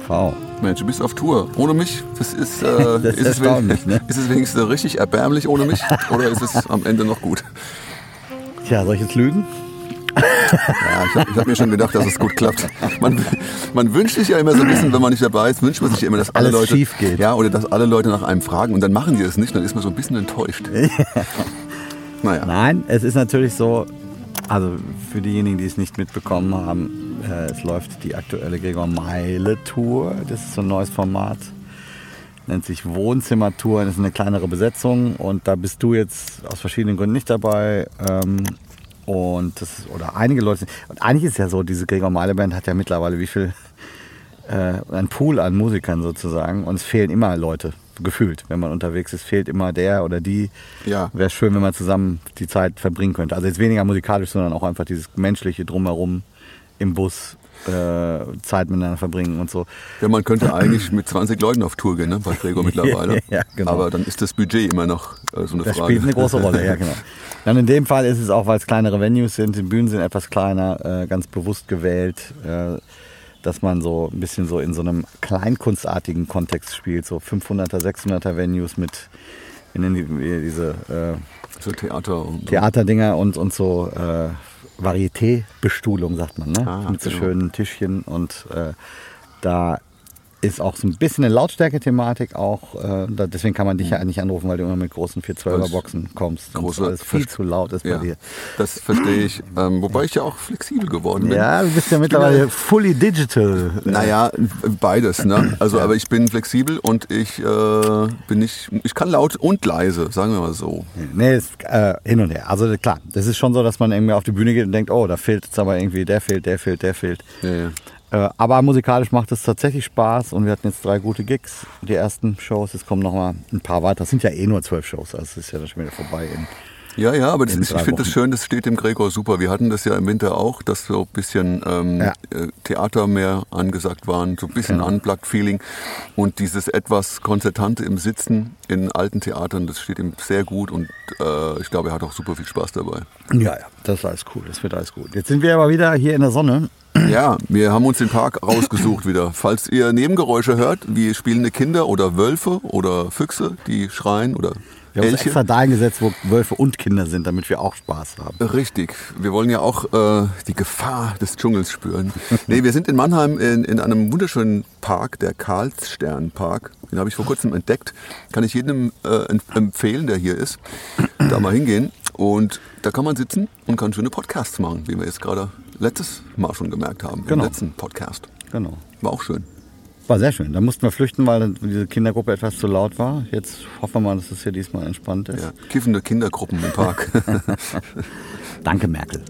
MV. Mensch, du bist auf Tour. Ohne mich? Das ist, Das ist erstaunlich, ne? Ist es wenigstens richtig erbärmlich ohne mich? Oder ist es am Ende noch gut? Tja, soll ich jetzt lügen? Ja, ich hab mir schon gedacht, dass es gut klappt. Man wünscht sich ja immer so ein bisschen, wenn man nicht dabei ist, wünscht man sich immer, dass alle Alles Leute schief geht. Ja, oder dass alle Leute nach einem fragen und dann machen die es nicht, dann ist man so ein bisschen enttäuscht. Naja. Nein, es ist natürlich so, also für diejenigen, die es nicht mitbekommen haben, es läuft die aktuelle Gregor Meile Tour. Das ist so ein neues Format. Nennt sich Wohnzimmertour. Das ist eine kleinere Besetzung und da bist du jetzt aus verschiedenen Gründen nicht dabei. Und das, oder einige Leute. Und eigentlich ist ja so, diese Gregor Meile Band hat ja mittlerweile wie viel? Ein Pool an Musikern sozusagen. Und es fehlen immer Leute, gefühlt. Wenn man unterwegs ist, fehlt immer der oder die. Ja. Wäre schön, wenn man zusammen die Zeit verbringen könnte. Also jetzt weniger musikalisch, sondern auch einfach dieses menschliche Drumherum im Bus. Zeit miteinander verbringen und so. Ja, man könnte eigentlich mit 20 Leuten auf Tour gehen, ne, bei Gregor mittlerweile. Ja, genau. Aber dann ist das Budget immer noch so eine Das Frage. spielt eine große Rolle, ja genau. Dann in dem Fall ist es auch, weil es kleinere Venues sind, die Bühnen sind etwas kleiner, ganz bewusst gewählt, dass man so ein bisschen so in so einem kleinkunstartigen Kontext spielt, so 500er, 600er Venues mit, wir nennen diese so Theater und Theaterdinger und so Varieté-Bestuhlung, sagt man, ne? Mit so genau. schönen Tischchen und da ist auch so ein bisschen eine Lautstärke-Thematik auch. Deswegen kann man dich ja eigentlich anrufen, weil du immer mit großen 412er-Boxen kommst. Und große alles viel zu laut ist bei Ja, dir. das verstehe ich. Wobei ich ja auch flexibel geworden bin. Ja, du bist ja mittlerweile fully digital. Naja, beides, ne? Also, aber ich bin flexibel und ich kann laut und leise, sagen wir mal so. Nee, ist, hin und her. Also klar, das ist schon so, dass man irgendwie auf die Bühne geht und denkt, oh, da fehlt jetzt aber irgendwie, der fehlt. Ja. Aber musikalisch macht es tatsächlich Spaß und wir hatten jetzt 3 gute Gigs, die ersten Shows, es kommen noch mal ein paar weiter. Das sind ja eh nur 12 Shows, also es ist ja dann schon wieder vorbei. Ja, aber ich in 3 finde das Wochen. schön, das steht dem Gregor super. Wir hatten das ja im Winter auch, dass so ein bisschen Theater mehr angesagt waren, so ein bisschen Unplugged-Feeling. Und dieses etwas Konzertante im Sitzen in alten Theatern, das steht ihm sehr gut und ich glaube, er hat auch super viel Spaß dabei. Ja, das ist alles cool, das wird alles gut. Jetzt sind wir aber wieder hier in der Sonne. Ja, wir haben uns den Park rausgesucht wieder. Falls ihr Nebengeräusche hört, wie spielende Kinder oder Wölfe oder Füchse, die schreien oder Wir haben uns Elche. extra da eingesetzt, wo Wölfe und Kinder sind, damit wir auch Spaß haben. Richtig. Wir wollen ja auch die Gefahr des Dschungels spüren. Nee, wir sind in Mannheim in einem wunderschönen Park, der Karlsstern-Park. Den habe ich vor kurzem entdeckt. Kann ich jedem empfehlen, der hier ist, da mal hingehen. Und da kann man sitzen und kann schöne Podcasts machen, wie wir jetzt gerade letztes Mal schon gemerkt haben, Genau. im letzten Podcast. Genau. War auch schön. War sehr schön. Da mussten wir flüchten, weil diese Kindergruppe etwas zu laut war. Jetzt hoffen wir mal, dass es hier diesmal entspannt ist. Ja, kiffende Kindergruppen im Park. Danke, Merkel.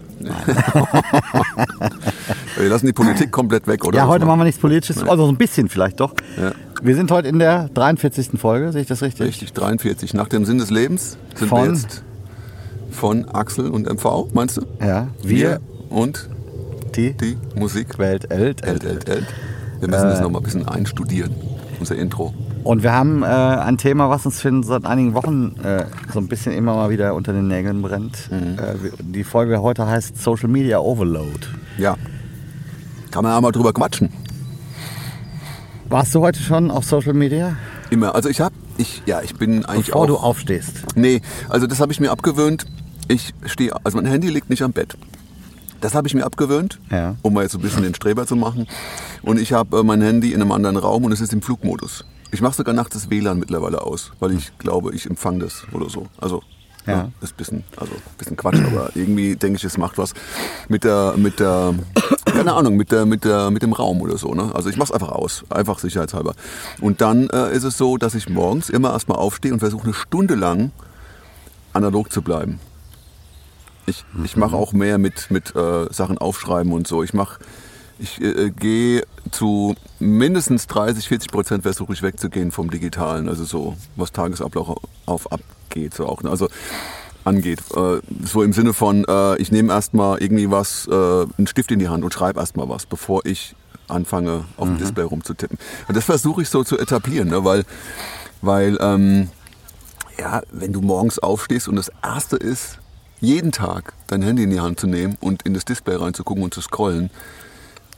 Wir lassen die Politik komplett weg, oder? Ja, heute machen wir nichts Politisches, also so ein bisschen vielleicht doch. Ja. Wir sind heute in der 43. Folge, sehe ich das richtig? Richtig, 43. Nach dem Sinn des Lebens sind Von? wir jetzt von Axel und MV, meinst du? Ja, wir und die die Musik. Welt Elt. Wir müssen das noch mal ein bisschen einstudieren, unser Intro. Und wir haben ein Thema, was uns seit einigen Wochen so ein bisschen immer mal wieder unter den Nägeln brennt. Die Folge heute heißt Social Media Overload. Ja, kann man ja mal drüber quatschen. Warst du heute schon auf Social Media? Immer. Also ich bin eigentlich Bevor auch... du aufstehst. Nee, also das habe ich mir abgewöhnt. Also mein Handy liegt nicht am Bett. Das habe ich mir abgewöhnt, Ja. um mal jetzt so ein bisschen den Streber zu machen. Und ich habe mein Handy in einem anderen Raum und es ist im Flugmodus. Ich mache sogar nachts das WLAN mittlerweile aus, weil ich glaube, ich empfange das oder so. Also Ja. ist ein bisschen Quatsch, aber irgendwie denke ich, es macht was mit keine Ahnung, mit dem Raum oder so. Ne? Also ich mache es einfach aus, einfach sicherheitshalber. Und dann ist es so, dass ich morgens immer erstmal aufstehe und versuche 1 Stunde lang analog zu bleiben. Ich mache auch mehr mit Sachen aufschreiben und so. Ich gehe zu mindestens 30-40% versuche ich wegzugehen vom Digitalen, also so was Tagesablauf abgeht, so auch, ne? Also angeht. So im Sinne von, ich nehme erstmal irgendwie was, einen Stift in die Hand und schreibe erstmal was, bevor ich anfange auf dem Display rumzutippen. Und das versuche ich so zu etablieren, ne? Weil wenn du morgens aufstehst und das Erste ist, jeden Tag dein Handy in die Hand zu nehmen und in das Display reinzugucken und zu scrollen,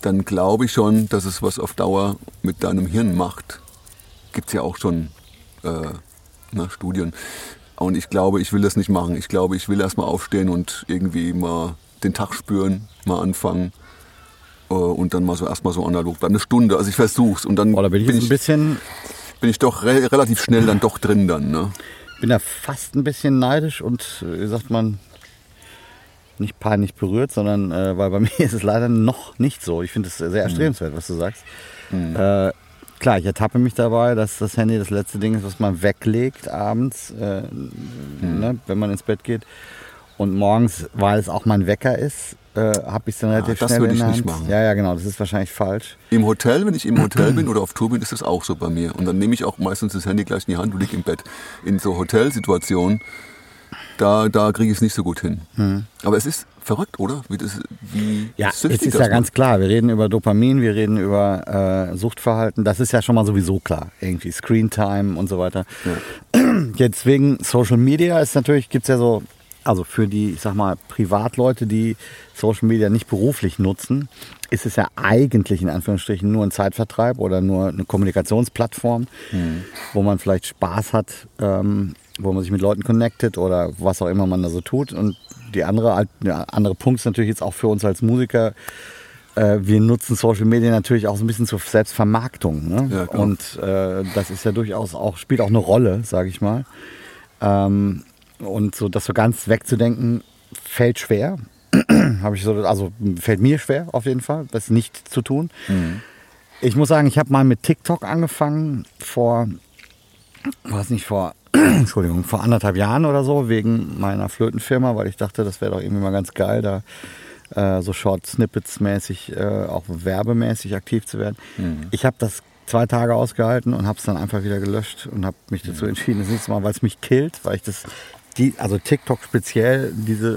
dann glaube ich schon, dass es was auf Dauer mit deinem Hirn macht. Gibt es ja auch schon Studien. Und ich glaube, ich will das nicht machen. Ich glaube, ich will erstmal aufstehen und irgendwie mal den Tag spüren, mal anfangen und dann mal so erstmal so analog bleiben. Eine Stunde, also ich versuch's. Und dann bin ich doch relativ schnell dann doch drin dann. Ne? Bin da fast ein bisschen neidisch und, wie sagt man, nicht peinlich berührt, sondern weil bei mir ist es leider noch nicht so. Ich finde es sehr erstrebenswert, was du sagst. Klar, ich ertappe mich dabei, dass das Handy das letzte Ding ist, was man weglegt abends, ne, wenn man ins Bett geht. Und morgens, weil es auch mein Wecker ist, habe ich es dann relativ schnell in der Hand. Das würde ich nicht machen. Ja, genau, das ist wahrscheinlich falsch. Im Hotel, wenn ich im Hotel bin oder auf Tour bin, ist das auch so bei mir. Und dann nehme ich auch meistens das Handy gleich in die Hand und liege im Bett. In so Hotelsituationen, da kriege ich es nicht so gut hin. Aber es ist verrückt, oder? Ja, es ist ja ganz klar. Wir reden über Dopamin, wir reden über Suchtverhalten. Das ist ja schon mal sowieso klar. Irgendwie Screentime und so weiter. Ja. Jetzt wegen Social Media ist natürlich, gibt es ja so, also für die, ich sag mal, Privatleute, die Social Media nicht beruflich nutzen, ist es ja eigentlich in Anführungsstrichen nur ein Zeitvertreib oder nur eine Kommunikationsplattform, wo man vielleicht Spaß hat, wo man sich mit Leuten connectet oder was auch immer man da so tut. Und der andere Punkt ist natürlich jetzt auch für uns als Musiker, wir nutzen Social Media natürlich auch so ein bisschen zur Selbstvermarktung. Ne? Ja, und das ist ja durchaus auch, spielt auch eine Rolle, sage ich mal. Und so das so ganz wegzudenken, fällt schwer. Fällt mir schwer auf jeden Fall, das nicht zu tun. Ich muss sagen, ich habe mal mit TikTok angefangen vor 1,5 Jahren oder so, wegen meiner Flötenfirma, weil ich dachte, das wäre doch irgendwie mal ganz geil, da so Short-Snippets-mäßig, auch werbemäßig aktiv zu werden. Ich habe das 2 Tage ausgehalten und habe es dann einfach wieder gelöscht und habe mich dazu entschieden, das nächste Mal, weil es mich killt, weil ich also TikTok speziell, diese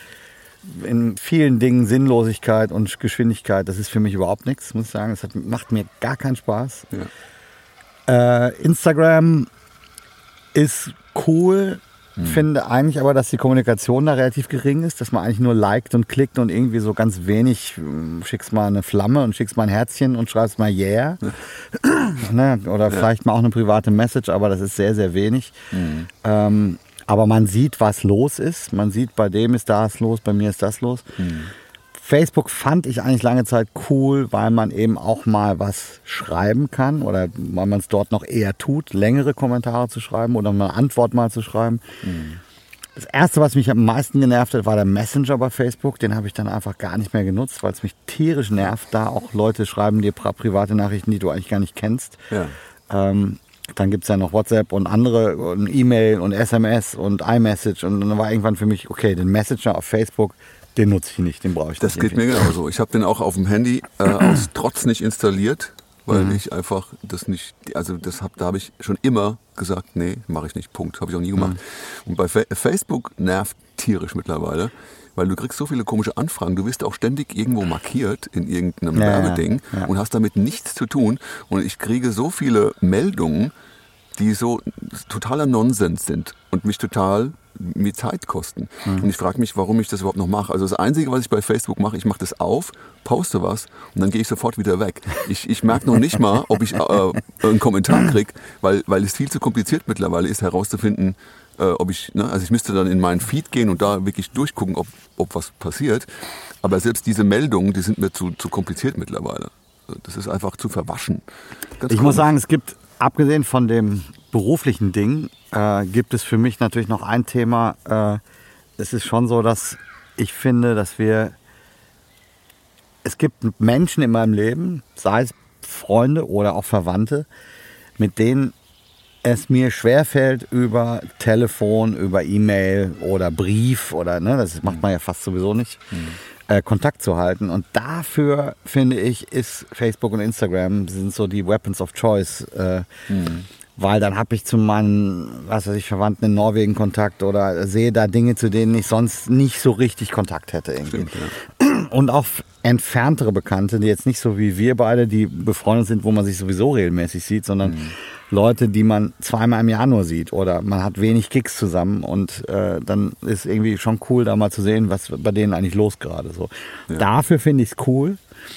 in vielen Dingen Sinnlosigkeit und Geschwindigkeit, das ist für mich überhaupt nichts, muss ich sagen. Es macht mir gar keinen Spaß. Ja. Instagram ist cool, finde eigentlich aber, dass die Kommunikation da relativ gering ist, dass man eigentlich nur liked und klickt und irgendwie so ganz wenig, schickst mal eine Flamme und schickst mal ein Herzchen und schreibst mal yeah. Ne? Oder vielleicht mal auch eine private Message, aber das ist sehr, sehr wenig. Aber man sieht, was los ist. Man sieht, bei dem ist das los, bei mir ist das los. Facebook fand ich eigentlich lange Zeit cool, weil man eben auch mal was schreiben kann oder weil man es dort noch eher tut, längere Kommentare zu schreiben oder eine Antwort mal zu schreiben. Das Erste, was mich am meisten genervt hat, war der Messenger bei Facebook. Den habe ich dann einfach gar nicht mehr genutzt, weil es mich tierisch nervt, da auch Leute schreiben dir private Nachrichten, die du eigentlich gar nicht kennst. Ja. Dann gibt es ja noch WhatsApp und andere und E-Mail und SMS und iMessage. Und dann war irgendwann für mich, okay, den Messenger auf Facebook, den nutze ich nicht, den brauche ich nicht. Das geht mir genauso. Ich habe den auch auf dem Handy aus Trotz nicht installiert, weil ich einfach das nicht, also da habe ich schon immer gesagt, nee, mache ich nicht, Punkt, habe ich auch nie gemacht. Und bei Facebook nervt tierisch mittlerweile, weil du kriegst so viele komische Anfragen, du wirst auch ständig irgendwo markiert in irgendeinem Werbeding und hast damit nichts zu tun. Und ich kriege so viele Meldungen, die so totaler Nonsens sind und mich total mir Zeit kosten. Und ich frage mich, warum ich das überhaupt noch mache. Also das Einzige, was ich bei Facebook mache, ich mache das auf, poste was und dann gehe ich sofort wieder weg. Ich merke noch nicht mal, ob ich einen Kommentar kriege, weil es viel zu kompliziert mittlerweile ist, herauszufinden, ob also ich müsste dann in meinen Feed gehen und da wirklich durchgucken, ob was passiert. Aber selbst diese Meldungen, die sind mir zu kompliziert mittlerweile. Das ist einfach zu verwaschen. Ich muss sagen, es gibt, abgesehen von dem beruflichen Ding, gibt es für mich natürlich noch ein Thema. Es ist schon so, dass ich finde, dass es gibt Menschen in meinem Leben, sei es Freunde oder auch Verwandte, mit denen es mir schwerfällt, über Telefon, über E-Mail oder Brief oder, ne, das macht man ja fast sowieso nicht, Kontakt zu halten. Und dafür, finde ich, ist Facebook und Instagram sind so die Weapons of Choice. Weil dann habe ich zu meinen, Verwandten in Norwegen Kontakt oder sehe da Dinge, zu denen ich sonst nicht so richtig Kontakt hätte. Irgendwie. Stimmt, ja. Und auch entferntere Bekannte, die jetzt nicht so wie wir beide, die befreundet sind, wo man sich sowieso regelmäßig sieht, sondern Leute, die man 2-mal im Jahr nur sieht oder man hat wenig Gigs zusammen und dann ist irgendwie schon cool, da mal zu sehen, was bei denen eigentlich los gerade so. Ja. Dafür finde ich es cool.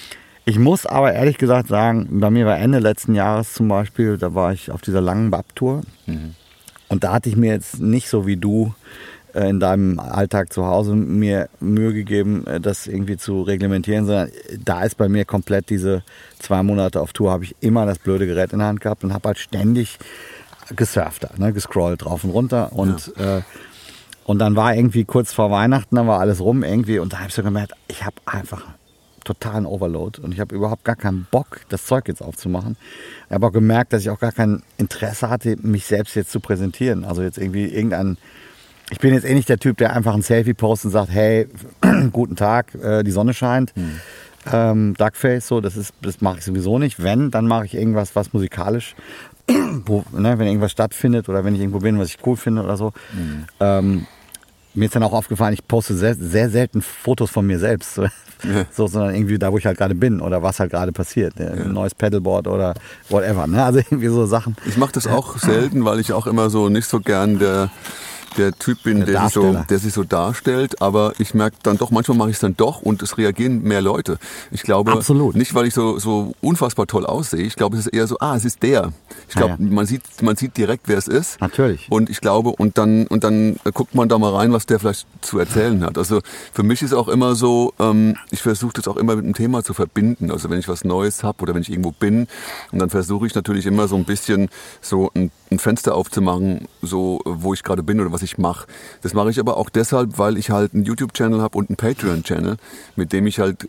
Ich muss aber ehrlich gesagt sagen, bei mir war Ende letzten Jahres zum Beispiel, da war ich auf dieser langen BAP-Tour. Und da hatte ich mir jetzt nicht so wie du in deinem Alltag zu Hause mir Mühe gegeben, das irgendwie zu reglementieren, sondern da ist bei mir komplett diese 2 Monate auf Tour, habe ich immer das blöde Gerät in der Hand gehabt und habe halt ständig gesurft, ne, gescrollt drauf und runter und dann war irgendwie kurz vor Weihnachten, dann war alles rum irgendwie und da habe ich so gemerkt, ich habe einfach totalen Overload und ich habe überhaupt gar keinen Bock, das Zeug jetzt aufzumachen. Ich habe auch gemerkt, dass ich auch gar kein Interesse hatte, mich selbst jetzt zu präsentieren. Also jetzt irgendwie ich bin jetzt nicht der Typ, der einfach ein Selfie postet und sagt, hey, guten Tag, die Sonne scheint, Duckface, so, das mache ich sowieso nicht. Wenn, dann mache ich irgendwas, was musikalisch, wenn irgendwas stattfindet oder wenn ich irgendwo bin, was ich cool finde oder so. Mir ist dann auch aufgefallen, ich poste sehr, sehr selten Fotos von mir selbst, sondern irgendwie da, wo ich halt gerade bin oder was halt gerade passiert. Ein neues Pedalboard oder whatever. Ne? Also irgendwie so Sachen. Ich mache das auch selten, weil ich auch immer so nicht so gern der Typ bin, der sich so darstellt, aber ich merke dann doch, manchmal mache ich es dann doch und es reagieren mehr Leute. Ich glaube, absolut. Nicht, weil ich so unfassbar toll aussehe, ich glaube, es ist eher so, es ist der. Ich glaube, man sieht direkt, wer es ist. Natürlich. Und ich glaube, und dann guckt man da mal rein, was der vielleicht zu erzählen hat. Also für mich ist auch immer so, ich versuche das auch immer mit einem Thema zu verbinden. Also wenn ich was Neues habe oder wenn ich irgendwo bin, und dann versuche ich natürlich immer so ein bisschen so ein Fenster aufzumachen, so wo ich gerade bin oder was ich mache. Das mache ich aber auch deshalb, weil ich halt einen YouTube-Channel habe und einen Patreon-Channel, mit dem ich halt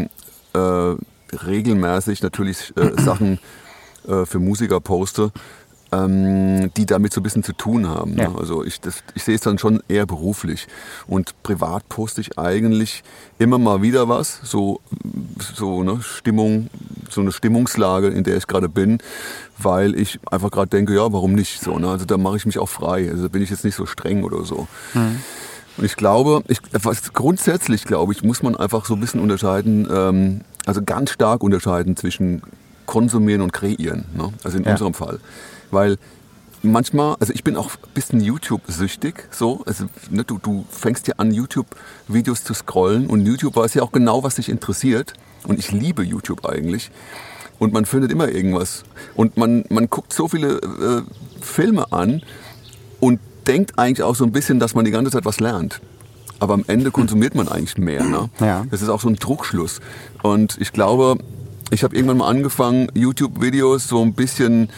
regelmäßig natürlich Sachen für Musiker poste, die damit so ein bisschen zu tun haben. Ja. Ne? Also ich sehe es dann schon eher beruflich. Und privat poste ich eigentlich immer mal wieder was, so eine Stimmung, so eine Stimmungslage, in der ich gerade bin, weil ich einfach gerade denke, ja, warum nicht? So, ne? Also da mache ich mich auch frei. Also da bin ich jetzt nicht so streng oder so. Und ich glaube, grundsätzlich glaube ich, muss man einfach so ein bisschen unterscheiden, also ganz stark unterscheiden zwischen konsumieren und kreieren. Ne? Also in unserem Fall. Weil manchmal, also ich bin auch ein bisschen YouTube-süchtig, so. Also, ne, du fängst ja an, YouTube-Videos zu scrollen und YouTube weiß ja auch genau, was dich interessiert. Und ich liebe YouTube eigentlich. Und man findet immer irgendwas. Und man guckt so viele Filme an und denkt eigentlich auch so ein bisschen, dass man die ganze Zeit was lernt. Aber am Ende konsumiert man eigentlich mehr. Ne? Ja. Das ist auch so ein Trugschluss. Und ich glaube, ich habe irgendwann mal angefangen, YouTube-Videos so ein bisschen...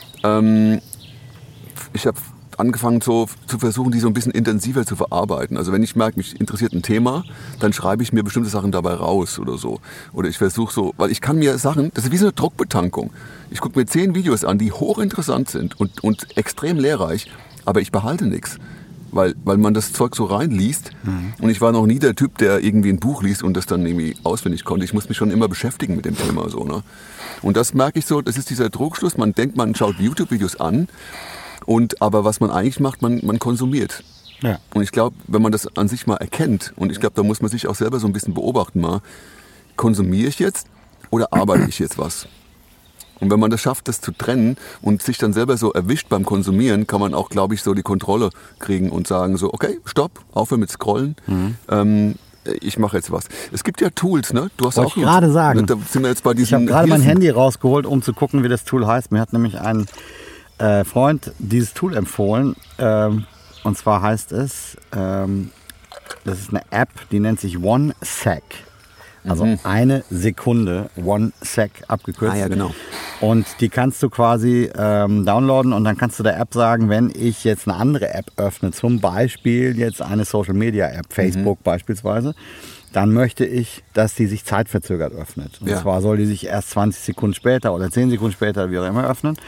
ich habe angefangen so zu versuchen, die so ein bisschen intensiver zu verarbeiten. Also wenn ich merke, mich interessiert ein Thema, dann schreibe ich mir bestimmte Sachen dabei raus oder so. Oder ich versuche so, weil ich kann mir Sachen, das ist wie so eine Druckbetankung. Ich gucke mir 10 Videos an, die hochinteressant sind und extrem lehrreich, aber ich behalte nichts. Weil man das Zeug so reinliest. Und ich war noch nie der Typ, der irgendwie ein Buch liest und das dann irgendwie auswendig konnte. Ich muss mich schon immer beschäftigen mit dem Thema. So, ne? Und das merke ich so, das ist dieser Trugschluss. Man denkt, man schaut YouTube-Videos an, aber was man eigentlich macht, man konsumiert. Ja. Und ich glaube, wenn man das an sich mal erkennt, und ich glaube, da muss man sich auch selber so ein bisschen beobachten, mal, konsumiere ich jetzt oder arbeite ich jetzt was? Und wenn man das schafft, das zu trennen und sich dann selber so erwischt beim Konsumieren, kann man auch, glaube ich, so die Kontrolle kriegen und sagen so, okay, stopp, aufhören mit Scrollen. Ich mache jetzt was. Es gibt ja Tools, ne? Du hast wollte auch ich gerade sagen. Da sind wir jetzt bei diesen. Ich habe gerade mein Handy rausgeholt, um zu gucken, wie das Tool heißt. Mir hat nämlich ein Freund dieses Tool empfohlen. Und zwar heißt es, das ist eine App, die nennt sich OneSec. Also 1 Sekunde, OneSec abgekürzt. Ah ja, genau. Und die kannst du quasi downloaden und dann kannst du der App sagen, wenn ich jetzt eine andere App öffne, zum Beispiel jetzt eine Social Media App, Facebook beispielsweise, dann möchte ich, dass die sich zeitverzögert öffnet. Und zwar soll die sich erst 20 Sekunden später oder 10 Sekunden später, wie auch immer, öffnen.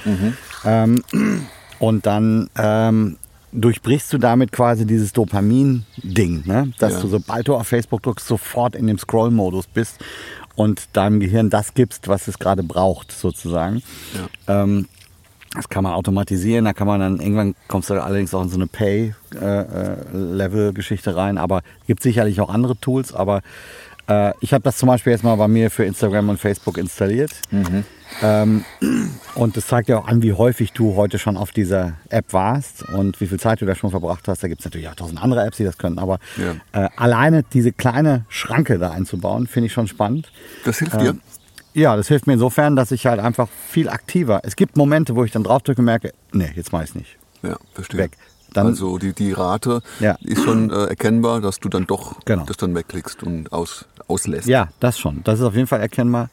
Und dann durchbrichst du damit quasi dieses Dopamin-Ding, ne? Dass du, sobald du auf Facebook drückst, sofort in dem Scroll-Modus bist und deinem Gehirn das gibst, was es gerade braucht, sozusagen. Ja. Das kann man automatisieren, da kann man dann, irgendwann kommst du allerdings auch in so eine Pay-Level-Geschichte rein, aber es gibt sicherlich auch andere Tools, aber ich habe das zum Beispiel jetzt mal bei mir für Instagram und Facebook installiert. Und das zeigt ja auch an, wie häufig du heute schon auf dieser App warst und wie viel Zeit du da schon verbracht hast. Da gibt es natürlich auch 1000 andere Apps, die das können, aber alleine diese kleine Schranke da einzubauen, finde ich schon spannend. Das hilft dir? Ja, das hilft mir insofern, dass ich halt einfach viel aktiver. Es gibt Momente, wo ich dann draufdrücke und merke, nee, jetzt mach ich's nicht. Ja, verstehe. Weg. Dann, also die Rate ist schon erkennbar, dass du dann doch das dann wegklickst und auslässt. Ja, das schon. Das ist auf jeden Fall erkennbar.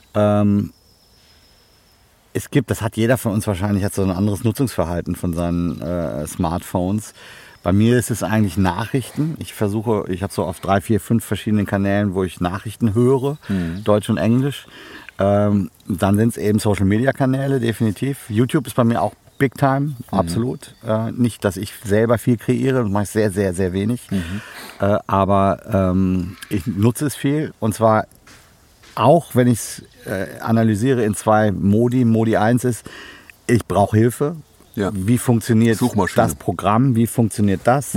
Das hat jeder von uns wahrscheinlich, hat so ein anderes Nutzungsverhalten von seinen Smartphones. Bei mir ist es eigentlich Nachrichten. Ich habe so auf 3, 4, 5 verschiedenen Kanälen, wo ich Nachrichten höre, Deutsch und Englisch. Dann sind es eben Social-Media-Kanäle, definitiv. YouTube ist bei mir auch Big Time, absolut. Nicht, dass ich selber viel kreiere, das mache ich sehr, sehr, sehr wenig. Aber ich nutze es viel. Und zwar auch, wenn ich es analysiere in 2 Modi. Modi 1 ist, ich brauche Hilfe. Ja. Wie funktioniert das Programm? Wie funktioniert das?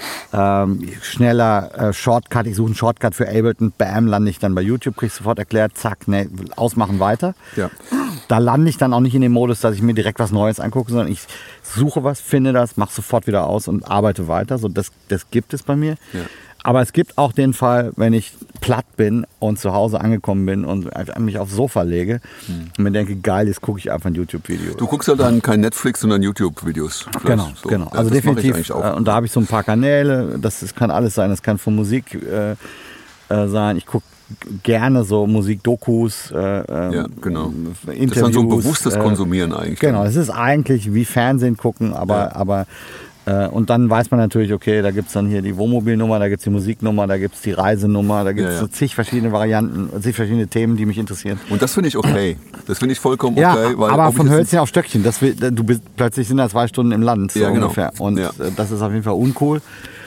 Schneller Shortcut. Ich suche einen Shortcut für Ableton. Bam, lande ich dann bei YouTube, kriege ich sofort erklärt. Zack, ne, ausmachen, weiter. Ja. Da lande ich dann auch nicht in dem Modus, dass ich mir direkt was Neues angucke, sondern ich suche was, finde das, mache sofort wieder aus und arbeite weiter. So, das gibt es bei mir. Ja. Aber es gibt auch den Fall, wenn ich platt bin und zu Hause angekommen bin und mich aufs Sofa lege und mir denke, geil, jetzt gucke ich einfach ein YouTube-Video. Du guckst halt dann kein Netflix, sondern YouTube-Videos. Genau, so. Genau. Also definitiv. Und da habe ich so ein paar Kanäle. Das kann alles sein. Das kann von Musik sein. Ich gucke gerne so Musikdokus, ja, genau. Interviews. Das ist dann so ein bewusstes Konsumieren eigentlich. Genau, es ist eigentlich wie Fernsehen gucken, aber und dann weiß man natürlich, okay, da gibt es dann hier die Wohnmobilnummer, da gibt es die Musiknummer, da gibt es die Reisenummer, da gibt es so zig verschiedene Varianten, zig verschiedene Themen, die mich interessieren. Und das finde ich okay. Das finde ich vollkommen ja, okay. Weil aber von Hölzchen auf Stöckchen. Du bist plötzlich sind da 2 Stunden im Land, so ungefähr. Und das ist auf jeden Fall uncool.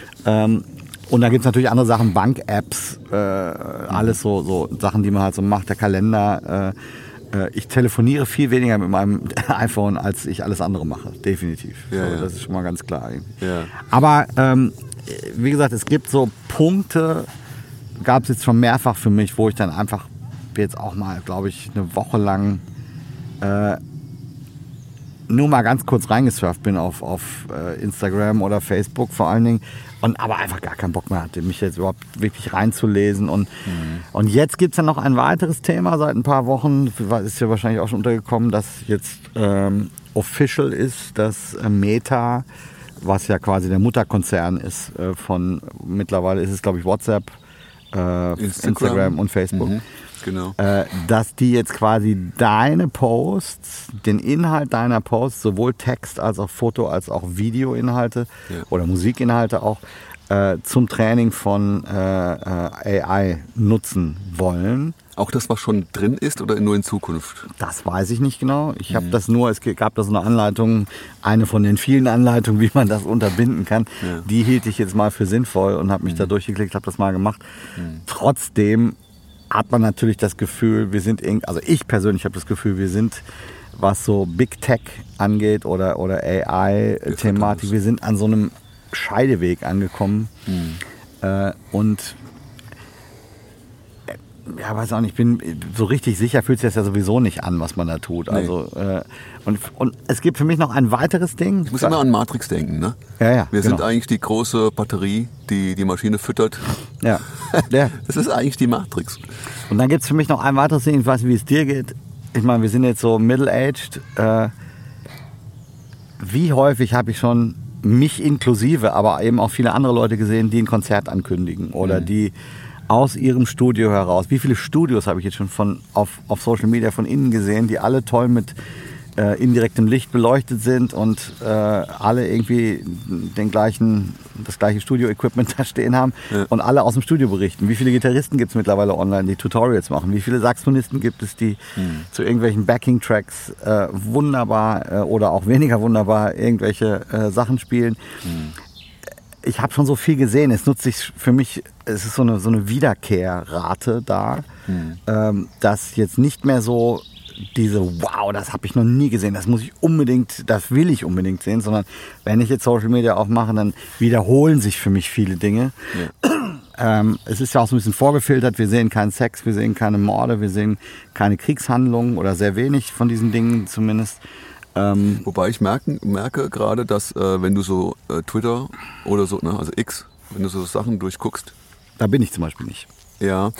Und da gibt es natürlich andere Sachen, Bank-Apps, alles so Sachen, die man halt so macht, der Kalender. Ich telefoniere viel weniger mit meinem iPhone, als ich alles andere mache, definitiv. Ja, so, das ist schon mal ganz klar. Ja. Aber wie gesagt, es gibt so Punkte, gab es jetzt schon mehrfach für mich, wo ich dann einfach jetzt auch mal, glaube ich, eine Woche lang nur mal ganz kurz reingesurft bin auf Instagram oder Facebook vor allen Dingen und aber einfach gar keinen Bock mehr hatte, mich jetzt überhaupt wirklich reinzulesen. Und jetzt gibt es dann noch ein weiteres Thema seit ein paar Wochen, ist ja wahrscheinlich auch schon untergekommen, dass jetzt official ist, dass Meta, was ja quasi der Mutterkonzern ist mittlerweile ist es, glaube ich, WhatsApp, Instagram und Facebook. Genau. Dass die jetzt quasi deine Posts, den Inhalt deiner Posts, sowohl Text als auch Foto als auch Videoinhalte oder Musikinhalte auch zum Training von AI nutzen wollen. Auch das, was schon drin ist oder nur in Zukunft? Das weiß ich nicht genau. Ich habe das nur, es gab da so eine Anleitung, eine von den vielen Anleitungen, wie man das unterbinden kann. Ja. Die hielt ich jetzt mal für sinnvoll und habe mich da durchgeklickt, habe das mal gemacht. Trotzdem hat man natürlich das Gefühl, also ich persönlich habe das Gefühl, wir sind, was so Big Tech angeht oder AI-Thematik, wir sind an so einem Scheideweg angekommen. Und ja, weiß auch nicht, ich bin so richtig sicher, fühlt sich das ja sowieso nicht an, was man da tut. Nee. Also, und es gibt für mich noch ein weiteres Ding. Ich muss immer an Matrix denken, ne? Ja, wir sind eigentlich die große Batterie, die die Maschine füttert. Ja. Das ist eigentlich die Matrix. Und dann gibt es für mich noch ein weiteres Ding, ich weiß nicht, wie es dir geht. Ich meine, wir sind jetzt so middle-aged. Wie häufig habe ich schon mich inklusive, aber eben auch viele andere Leute gesehen, die ein Konzert ankündigen oder die aus ihrem Studio heraus. Wie viele Studios habe ich jetzt schon auf Social Media von innen gesehen, die alle toll mit indirektem Licht beleuchtet sind und alle irgendwie das gleiche Studio-Equipment da stehen haben und alle aus dem Studio berichten. Wie viele Gitarristen gibt es mittlerweile online, die Tutorials machen? Wie viele Saxophonisten gibt es, die zu irgendwelchen Backing-Tracks wunderbar oder auch weniger wunderbar irgendwelche Sachen spielen? Ich habe schon so viel gesehen. Es nutzt sich für mich, es ist so eine Wiederkehrrate da, dass jetzt nicht mehr so wow, das habe ich noch nie gesehen, das will ich unbedingt sehen, sondern wenn ich jetzt Social Media aufmache, dann wiederholen sich für mich viele Dinge. Ja. Es ist ja auch so ein bisschen vorgefiltert, wir sehen keinen Sex, wir sehen keine Morde, wir sehen keine Kriegshandlungen oder sehr wenig von diesen Dingen zumindest. Wobei ich merke gerade, dass wenn du so Twitter oder so, ne, also X, wenn du so Sachen durchguckst. Da bin ich zum Beispiel nicht. Ja,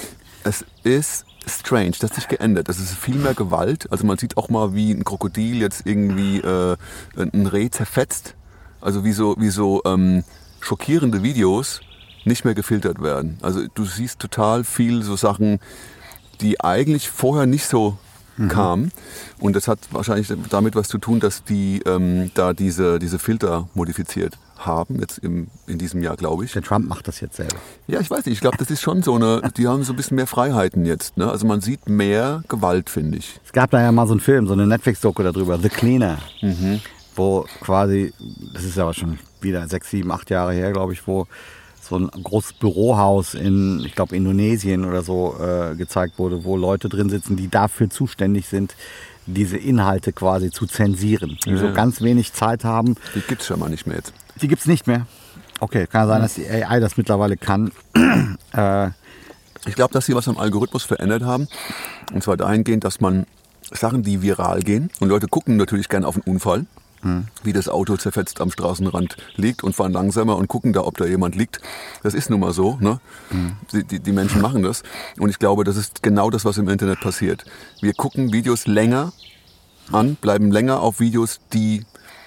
es ist strange, das hat sich geändert. Das ist viel mehr Gewalt. Also man sieht auch mal, wie ein Krokodil jetzt irgendwie ein Reh zerfetzt. Also wie so schockierende Videos nicht mehr gefiltert werden. Also du siehst total viel so Sachen, die eigentlich vorher nicht so kamen. Und das hat wahrscheinlich damit was zu tun, dass die da diese Filter modifiziert haben, jetzt in diesem Jahr, glaube ich. Der Trump macht das jetzt selber. Ja, ich weiß nicht. Ich glaube, das ist schon so die haben so ein bisschen mehr Freiheiten jetzt. Ne? Also man sieht mehr Gewalt, finde ich. Es gab da ja mal so einen Film, so eine Netflix-Doku darüber, The Cleaner, wo quasi, das ist aber schon wieder 6, 7, 8 Jahre her, glaube ich, wo so ein großes Bürohaus in, ich glaube, Indonesien oder so gezeigt wurde, wo Leute drin sitzen, die dafür zuständig sind, diese Inhalte quasi zu zensieren. Die so ganz wenig Zeit haben. Die gibt es schon mal nicht mehr jetzt. Die gibt es nicht mehr? Okay, kann sein, dass die AI das mittlerweile kann. Ich glaube, dass sie was am Algorithmus verändert haben. Und zwar dahingehend, dass man Sachen, die viral gehen, und Leute gucken natürlich gerne auf einen Unfall, wie das Auto zerfetzt am Straßenrand liegt und fahren langsamer und gucken da, ob da jemand liegt. Das ist nun mal so. Ne? Die Menschen machen das. Und ich glaube, das ist genau das, was im Internet passiert. Wir gucken Videos länger an, bleiben länger auf Videos, die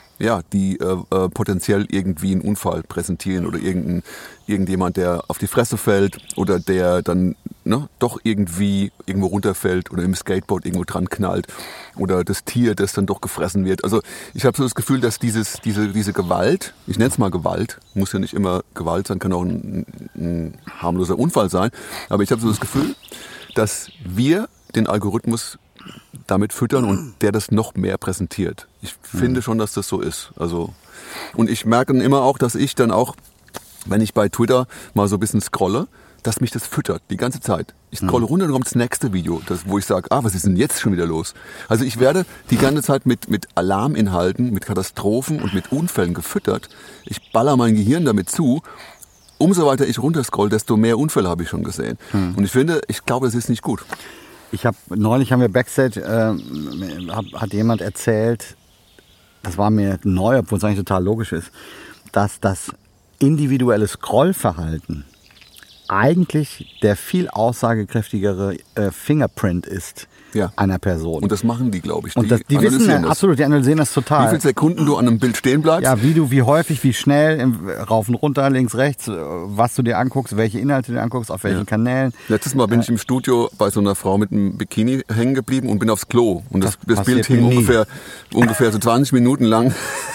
potenziell irgendwie einen Unfall präsentieren oder irgendjemand, der auf die Fresse fällt oder der dann doch irgendwo runterfällt oder im Skateboard irgendwo dran knallt oder das Tier, das dann doch gefressen wird. Also ich habe so das Gefühl, dass diese Gewalt, ich nenne es mal Gewalt, muss ja nicht immer Gewalt sein, kann auch ein harmloser Unfall sein, aber ich habe so das Gefühl, dass wir den Algorithmus damit füttern und der das noch mehr präsentiert. Ich finde schon, dass das so ist. Also, und ich merke dann immer auch, dass ich dann auch, wenn ich bei Twitter mal so ein bisschen scrolle, dass mich das füttert, die ganze Zeit. Ich scrolle runter und kommt das nächste Video, wo ich sage, was ist denn jetzt schon wieder los? Also ich werde die ganze Zeit mit Alarminhalten, mit Katastrophen und mit Unfällen gefüttert. Ich baller mein Gehirn damit zu. Umso weiter ich runterscroll, desto mehr Unfälle habe ich schon gesehen. Und ich glaube, es ist nicht gut. Neulich haben wir Backstage, hat jemand erzählt, das war mir neu, obwohl es eigentlich total logisch ist, dass das individuelle Scrollverhalten eigentlich der viel aussagekräftigere Fingerprint ist einer Person. Und das machen die, glaube ich. Und die wissen das. Absolut, die analysieren das total. Wie viele Sekunden du an einem Bild stehen bleibst? Ja, wie häufig, wie schnell, rauf und runter, links, rechts, was du dir anguckst, welche Inhalte du dir anguckst, auf welchen Kanälen. Letztes Mal bin ich im Studio bei so einer Frau mit einem Bikini hängen geblieben und bin aufs Klo. Und das Bild hing ungefähr so 20 Minuten lang.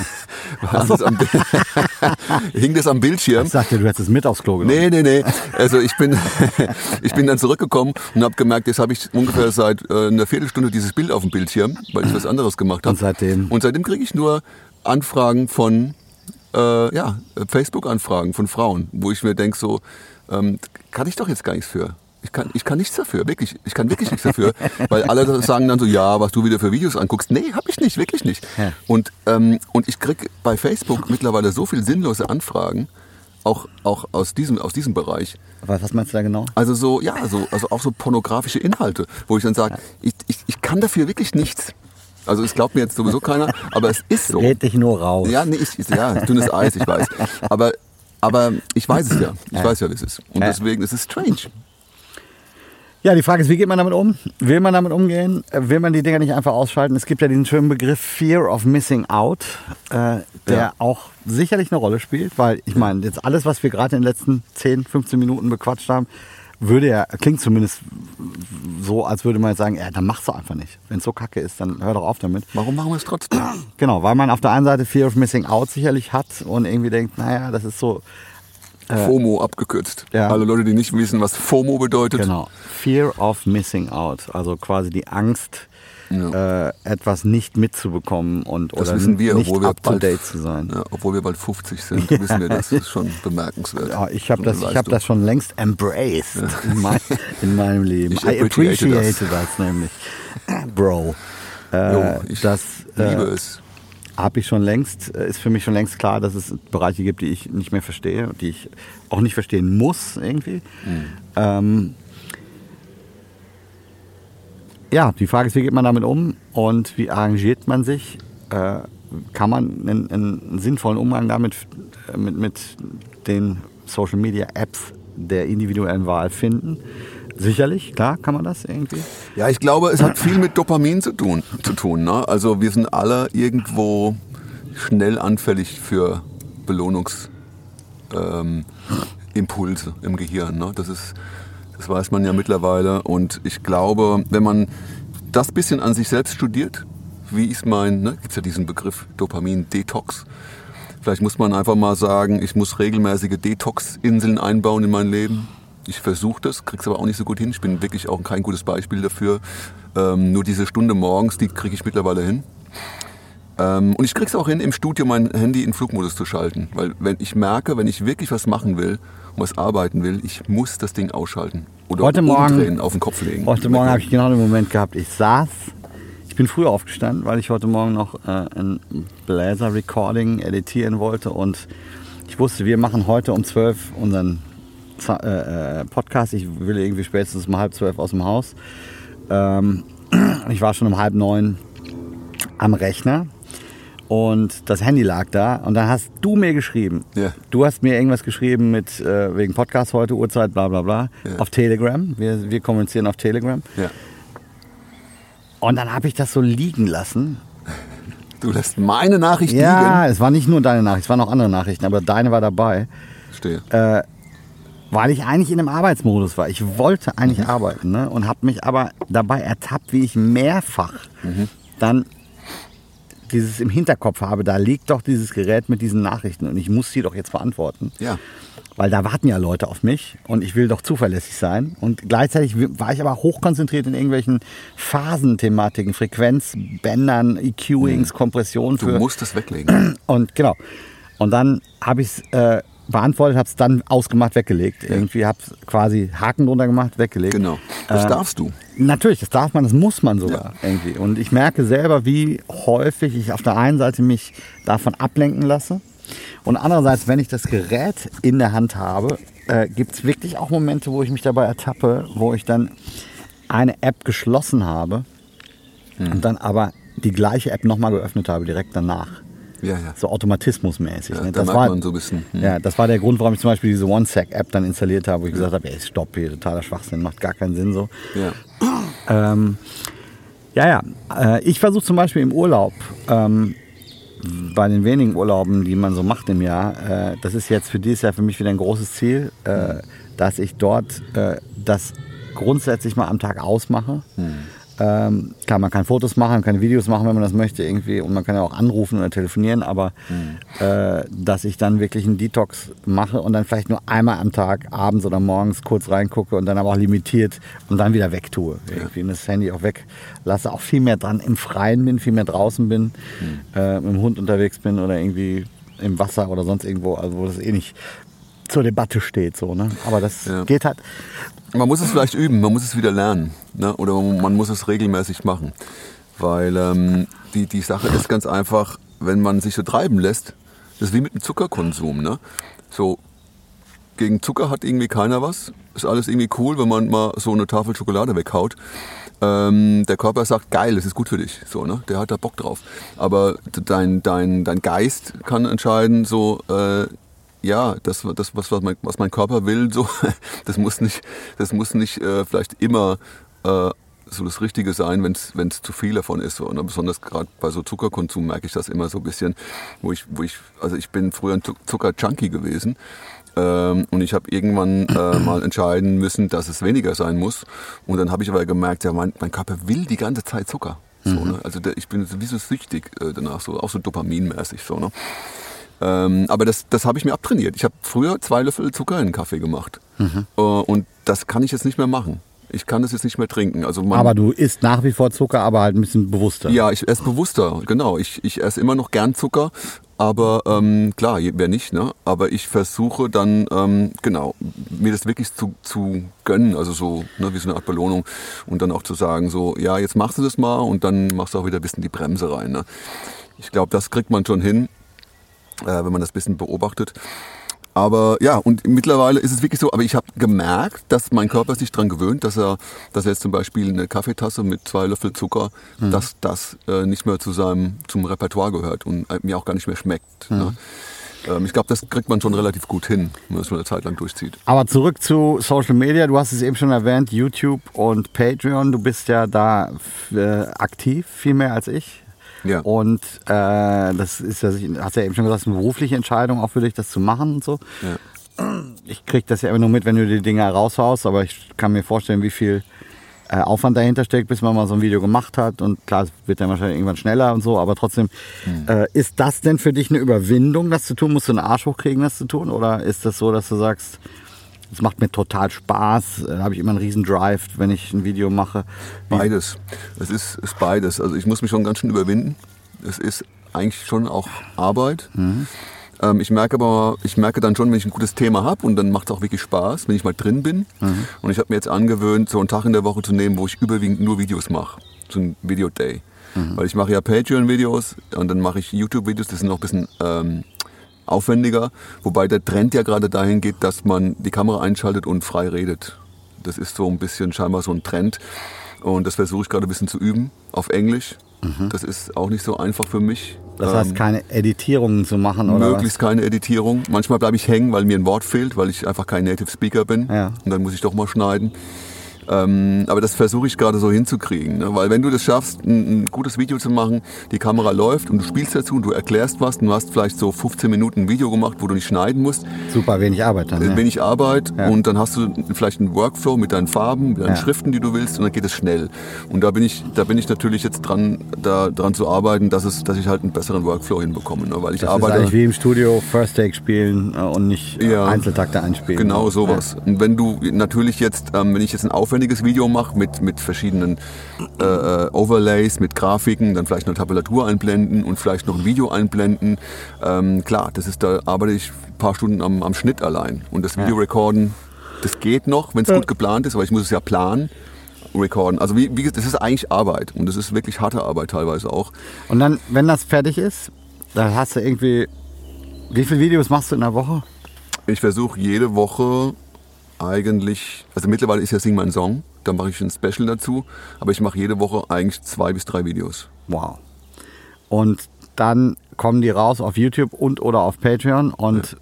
Hing das am Bildschirm. Ich sagte, du hättest es mit aufs Klo genommen. Nee. Also ich bin dann zurückgekommen und habe gemerkt, jetzt habe ich ungefähr seit einer Viertelstunde dieses Bild auf dem Bildschirm, weil ich was anderes gemacht habe. Und seitdem kriege ich nur Anfragen von Facebook-Anfragen von Frauen, wo ich mir denke, so kann ich doch jetzt gar nichts für. Ich kann nichts dafür, wirklich. Ich kann wirklich nichts dafür, weil alle sagen dann so, ja, was du wieder für Videos anguckst. Nee, hab ich nicht, wirklich nicht. Ja. Und ich kriege bei Facebook mittlerweile so viel sinnlose Anfragen, auch aus diesem Bereich. Was meinst du da genau? Also auch so pornografische Inhalte, wo ich dann sage, ich kann dafür wirklich nichts. Also es glaubt mir jetzt sowieso keiner, aber es ist so. Red dich nur raus. Ja, dünnes Eis, ich weiß. Aber ich weiß es ja. Ich weiß ja, wie es ist. Und deswegen ist es strange. Ja, die Frage ist, wie geht man damit um? Will man damit umgehen? Will man die Dinger nicht einfach ausschalten? Es gibt ja diesen schönen Begriff Fear of Missing Out, der auch sicherlich eine Rolle spielt, weil ich meine, jetzt alles, was wir gerade in den letzten 10, 15 Minuten bequatscht haben, klingt zumindest so, als würde man jetzt sagen, dann mach's doch einfach nicht. Wenn es so kacke ist, dann hör doch auf damit. Warum machen wir es trotzdem? Genau, weil man auf der einen Seite Fear of Missing Out sicherlich hat und irgendwie denkt, naja, das ist so... FOMO abgekürzt. Ja. Alle Leute, die nicht wissen, was FOMO bedeutet. Genau. Fear of Missing Out. Also quasi die Angst, etwas nicht mitzubekommen oder wissen wir, nicht up-to-date zu sein. Ja, obwohl wir bald 50 sind, wissen wir, das ist schon bemerkenswert. Ja, ich habe das schon längst embraced in meinem Leben. I appreciate das nämlich. Bro. Ich liebe es. Ist für mich schon längst klar, dass es Bereiche gibt, die ich nicht mehr verstehe, die ich auch nicht verstehen muss irgendwie. Die Frage ist, wie geht man damit um und wie arrangiert man sich? Kann man einen sinnvollen Umgang damit mit den Social Media Apps der individuellen Wahl finden? Sicherlich, klar, kann man das irgendwie. Ja, ich glaube, es hat viel mit Dopamin zu tun. Ne? Also wir sind alle irgendwo schnell anfällig für Belohnungsimpulse im Gehirn. Ne? Das weiß man ja mittlerweile. Und ich glaube, wenn man das bisschen an sich selbst studiert, wie ist gibt es ja diesen Begriff Dopamin-Detox. Vielleicht muss man einfach mal sagen, ich muss regelmäßige Detox-Inseln einbauen in mein Leben. Ich versuche das, krieg's aber auch nicht so gut hin. Ich bin wirklich auch kein gutes Beispiel dafür. Nur diese Stunde morgens, die kriege ich mittlerweile hin. Und ich krieg's auch hin, im Studio mein Handy in Flugmodus zu schalten. Weil wenn ich wirklich was machen will und was arbeiten will, ich muss das Ding ausschalten. Oder umdrehen, auf den Kopf legen. Heute Morgen habe ich genau den Moment gehabt. Ich bin früh aufgestanden, weil ich heute Morgen noch ein Bläser-Recording editieren wollte. Und ich wusste, wir machen heute um 12 unseren Podcast. Ich will irgendwie spätestens um 11:30 aus dem Haus. Ich war schon um 8:30 am Rechner und das Handy lag da und dann hast du mir geschrieben. Ja. Du hast mir irgendwas geschrieben mit wegen Podcast heute, Uhrzeit, bla bla bla, auf Telegram. Wir kommunizieren auf Telegram. Ja. Und dann habe ich das so liegen lassen. Du lässt meine Nachricht liegen? Ja, es war nicht nur deine Nachricht, es waren auch andere Nachrichten, aber deine war dabei. Verstehe. Weil ich eigentlich in einem Arbeitsmodus war. Ich wollte eigentlich arbeiten, ne? Und habe mich aber dabei ertappt, wie ich mehrfach dann dieses im Hinterkopf habe, da liegt doch dieses Gerät mit diesen Nachrichten und ich muss sie doch jetzt beantworten. Ja. Weil da warten ja Leute auf mich und ich will doch zuverlässig sein. Und gleichzeitig war ich aber hochkonzentriert in irgendwelchen Phasenthematiken, Frequenzbändern, EQings, Kompressionen. Du musst es weglegen. Und genau. Und dann habe ich es beantwortet, habe es dann ausgemacht, weggelegt. Ja. Irgendwie habe es quasi Haken drunter gemacht, weggelegt. Genau. Das darfst du. Natürlich, das darf man, das muss man sogar irgendwie. Und ich merke selber, wie häufig ich auf der einen Seite mich davon ablenken lasse. Und andererseits, wenn ich das Gerät in der Hand habe, gibt es wirklich auch Momente, wo ich mich dabei ertappe, wo ich dann eine App geschlossen habe und dann aber die gleiche App nochmal geöffnet habe, direkt danach. Ja, ja. So automatismusmäßig. Ja, Ne? da Das merkt war, man so ein bisschen. Ja, das war der Grund, warum ich zum Beispiel diese OneSec-App dann installiert habe, wo ich gesagt habe, ey, stopp hier, totaler Schwachsinn, macht gar keinen Sinn so. Ja. Ich versuche zum Beispiel im Urlaub, bei den wenigen Urlauben, die man so macht im Jahr, das ist jetzt für dieses Jahr für mich wieder ein großes Ziel, dass ich dort das grundsätzlich mal am Tag ausmache. Klar, man kann Fotos machen, keine Videos machen, wenn man das möchte irgendwie und man kann ja auch anrufen oder telefonieren, aber dass ich dann wirklich einen Detox mache und dann vielleicht nur einmal am Tag, abends oder morgens kurz reingucke und dann aber auch limitiert und dann wieder wegtue. Irgendwie und das Handy auch weglasse, auch viel mehr dran im Freien bin, viel mehr draußen bin, mit dem Hund unterwegs bin oder irgendwie im Wasser oder sonst irgendwo, also wo das eh nicht zur Debatte steht. So, ne? Aber das geht halt. Man muss es vielleicht üben, man muss es wieder lernen, ne? Oder man muss es regelmäßig machen. Weil die Sache ist ganz einfach, wenn man sich so treiben lässt, das ist wie mit dem Zuckerkonsum. Ne? So, gegen Zucker hat irgendwie keiner was. Ist alles irgendwie cool, wenn man mal so eine Tafel Schokolade weghaut. Der Körper sagt, geil, das ist gut für dich. So, ne? Der hat da Bock drauf. Aber dein Geist kann entscheiden, so... das, was mein Körper will, so, das muss nicht vielleicht immer so das Richtige sein, wenn es zu viel davon ist. So. Und besonders gerade bei so Zuckerkonsum merke ich das immer so ein bisschen, also ich bin früher ein Zucker-Junkie gewesen und ich habe irgendwann mal entscheiden müssen, dass es weniger sein muss. Und dann habe ich aber gemerkt, ja, mein Körper will die ganze Zeit Zucker. So, ne? Also ich bin wie so süchtig danach, so, auch so dopaminmäßig. So, ne? Aber das habe ich mir abtrainiert. Ich habe früher 2 Löffel Zucker in den Kaffee gemacht. Und das kann ich jetzt nicht mehr machen. Ich kann das jetzt nicht mehr trinken. Also aber du isst nach wie vor Zucker, aber halt ein bisschen bewusster. Ja, ich esse bewusster, genau. Ich esse immer noch gern Zucker, aber klar, wer nicht, ne? Aber ich versuche dann, mir das wirklich zu gönnen, also so, ne, wie so eine Art Belohnung. Und dann auch zu sagen, so, ja, jetzt machst du das mal und dann machst du auch wieder ein bisschen die Bremse rein. Ne? Ich glaube, das kriegt man schon hin, wenn man das ein bisschen beobachtet. Aber ja, und mittlerweile ist es wirklich so, aber ich habe gemerkt, dass mein Körper sich daran gewöhnt, dass er jetzt zum Beispiel eine Kaffeetasse mit 2 Löffel Zucker, dass das nicht mehr zum Repertoire gehört und mir auch gar nicht mehr schmeckt. Ne? Ich glaube, das kriegt man schon relativ gut hin, wenn man das eine Zeit lang durchzieht. Aber zurück zu Social Media. Du hast es eben schon erwähnt, YouTube und Patreon. Du bist ja da aktiv, viel mehr als ich. Ja. Und das ist ja, hast ja eben schon gesagt, eine berufliche Entscheidung auch für dich, das zu machen und so. Ja. Ich kriege das ja immer nur mit, wenn du die Dinge raushaust, aber ich kann mir vorstellen, wie viel Aufwand dahinter steckt, bis man mal so ein Video gemacht hat. Und klar, es wird dann wahrscheinlich irgendwann schneller und so, aber trotzdem, ist das denn für dich eine Überwindung, das zu tun? Musst du einen Arsch hochkriegen, das zu tun? Oder ist das so, dass du sagst, es macht mir total Spaß, da habe ich immer einen riesen Drive, wenn ich ein Video mache? Beides. Es ist beides. Also ich muss mich schon ganz schön überwinden. Es ist eigentlich schon auch Arbeit. Ich merke dann schon, wenn ich ein gutes Thema habe und dann macht es auch wirklich Spaß, wenn ich mal drin bin. Und ich habe mir jetzt angewöhnt, so einen Tag in der Woche zu nehmen, wo ich überwiegend nur Videos mache. So ein Video-Day. Weil ich mache ja Patreon-Videos und dann mache ich YouTube-Videos, das sind noch ein bisschen aufwendiger. Wobei der Trend ja gerade dahin geht, dass man die Kamera einschaltet und frei redet. Das ist so ein bisschen scheinbar so ein Trend. Und das versuche ich gerade ein bisschen zu üben auf Englisch. Das ist auch nicht so einfach für mich. Das heißt, keine Editierungen zu machen, oder möglichst keine Editierung. Manchmal bleibe ich hängen, weil mir ein Wort fehlt, weil ich einfach kein Native Speaker bin. Ja. Und dann muss ich doch mal schneiden. Aber das versuche ich gerade so hinzukriegen. Ne? Weil wenn du das schaffst, ein gutes Video zu machen, die Kamera läuft und du spielst dazu und du erklärst was, du hast vielleicht so 15 Minuten ein Video gemacht, wo du nicht schneiden musst. Super wenig Arbeit dann. Ja. Wenig Arbeit Ja. und dann hast du vielleicht einen Workflow mit deinen Farben, mit deinen Schriften, die du willst und dann geht es schnell. Und da bin ich natürlich jetzt dran zu arbeiten, dass ich halt einen besseren Workflow hinbekomme. Ne? Weil ich Das arbeite ist eigentlich wie im Studio First Take spielen und nicht Einzeltakte einspielen. Genau sowas. Und wenn du natürlich jetzt, wenn ich jetzt ein aufwendiges Video mache mit verschiedenen Overlays, mit Grafiken, dann vielleicht eine Tabulatur einblenden und vielleicht noch ein Video einblenden, klar, da arbeite ich ein paar Stunden am Schnitt allein. Und das Video recorden, das geht noch, wenn es gut geplant ist, aber ich muss es ja planen. Recorden. Also wie gesagt, das ist eigentlich Arbeit und das ist wirklich harte Arbeit teilweise auch. Und dann, wenn das fertig ist, dann hast du irgendwie, wie viele Videos machst du in der Woche? Ich versuche jede Woche eigentlich, also mittlerweile ist ja Sing mein Song, da mache ich ein Special dazu, aber ich mache jede Woche eigentlich 2 bis 3 Videos. Wow. Und dann kommen die raus auf YouTube und oder auf Patreon und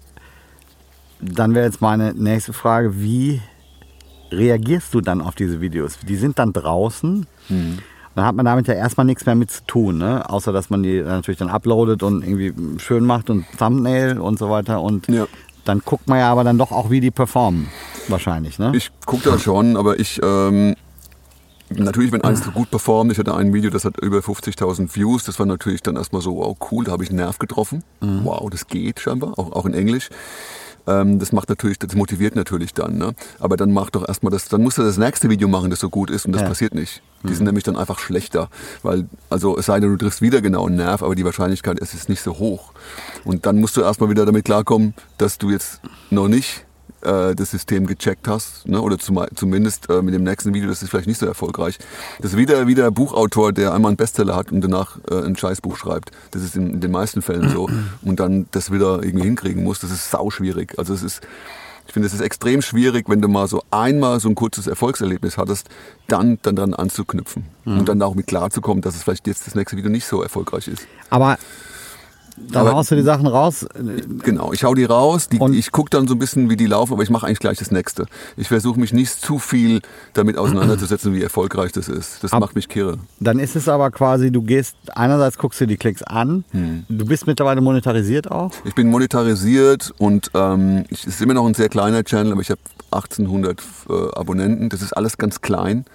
dann wäre jetzt meine nächste Frage, wie reagierst du dann auf diese Videos? Die sind dann draußen. Dann hat man damit ja erstmal nichts mehr mit zu tun, ne? Außer dass man die natürlich dann uploadet und irgendwie schön macht und Thumbnail und so weiter. Und dann guckt man ja aber dann doch auch, wie die performen, wahrscheinlich, ne? Ich gucke da schon, aber natürlich, wenn eins so gut performt, ich hatte ein Video, das hat über 50.000 Views, das war natürlich dann erstmal so, wow, cool, da habe ich einen Nerv getroffen. Wow, das geht scheinbar, auch in Englisch. Das motiviert natürlich dann, ne? Aber dann mach doch erstmal dann musst du das nächste Video machen, das so gut ist und das passiert nicht. Die sind nämlich dann einfach schlechter, weil, also es sei denn, du triffst wieder genau einen Nerv, aber die Wahrscheinlichkeit ist nicht so hoch. Und dann musst du erstmal wieder damit klarkommen, dass du jetzt noch nicht das System gecheckt hast, ne? Oder zumindest mit dem nächsten Video, das ist vielleicht nicht so erfolgreich. Das ist wieder ein Buchautor, der einmal einen Bestseller hat und danach ein Scheißbuch schreibt. Das ist in den meisten Fällen so. Und dann das wieder irgendwie hinkriegen muss, das ist sauschwierig. Also ich finde, es ist extrem schwierig, wenn du mal so einmal so ein kurzes Erfolgserlebnis hattest, dann dran anzuknüpfen. Und dann auch mit klarzukommen, dass es vielleicht jetzt das nächste Video nicht so erfolgreich ist. Aber dann haust du die Sachen raus? Genau, ich hau die raus, ich gucke dann so ein bisschen, wie die laufen, aber ich mache eigentlich gleich das nächste. Ich versuche mich nicht zu viel damit auseinanderzusetzen, wie erfolgreich das ist. Das macht mich kirre. Dann ist es aber quasi, einerseits guckst du die Klicks an, du bist mittlerweile monetarisiert auch? Ich bin monetarisiert und es ist immer noch ein sehr kleiner Channel, aber ich habe 1800 Abonnenten, das ist alles ganz klein.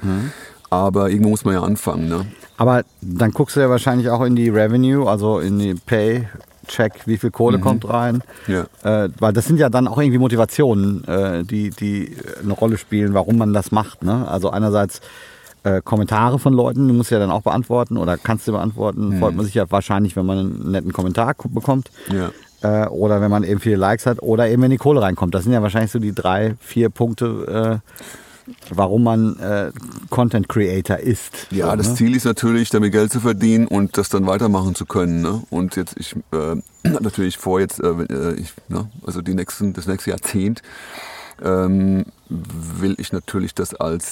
Aber irgendwo muss man ja anfangen, ne? Aber dann guckst du ja wahrscheinlich auch in die Revenue, also in die Pay-Check, wie viel Kohle kommt rein. Ja. Weil das sind ja dann auch irgendwie Motivationen, die eine Rolle spielen, warum man das macht, ne? Also einerseits Kommentare von Leuten, du musst ja dann auch beantworten oder kannst du beantworten. Freut man sich ja wahrscheinlich, wenn man einen netten Kommentar bekommt. Ja. Oder wenn man eben viele Likes hat oder eben wenn die Kohle reinkommt. Das sind ja wahrscheinlich so die 3-4 Punkte, warum man Content Creator ist. Ja, so, das Ziel ist natürlich, damit Geld zu verdienen und das dann weitermachen zu können. Ne? Und jetzt, ich natürlich vor jetzt, also das nächste Jahrzehnt will ich natürlich das als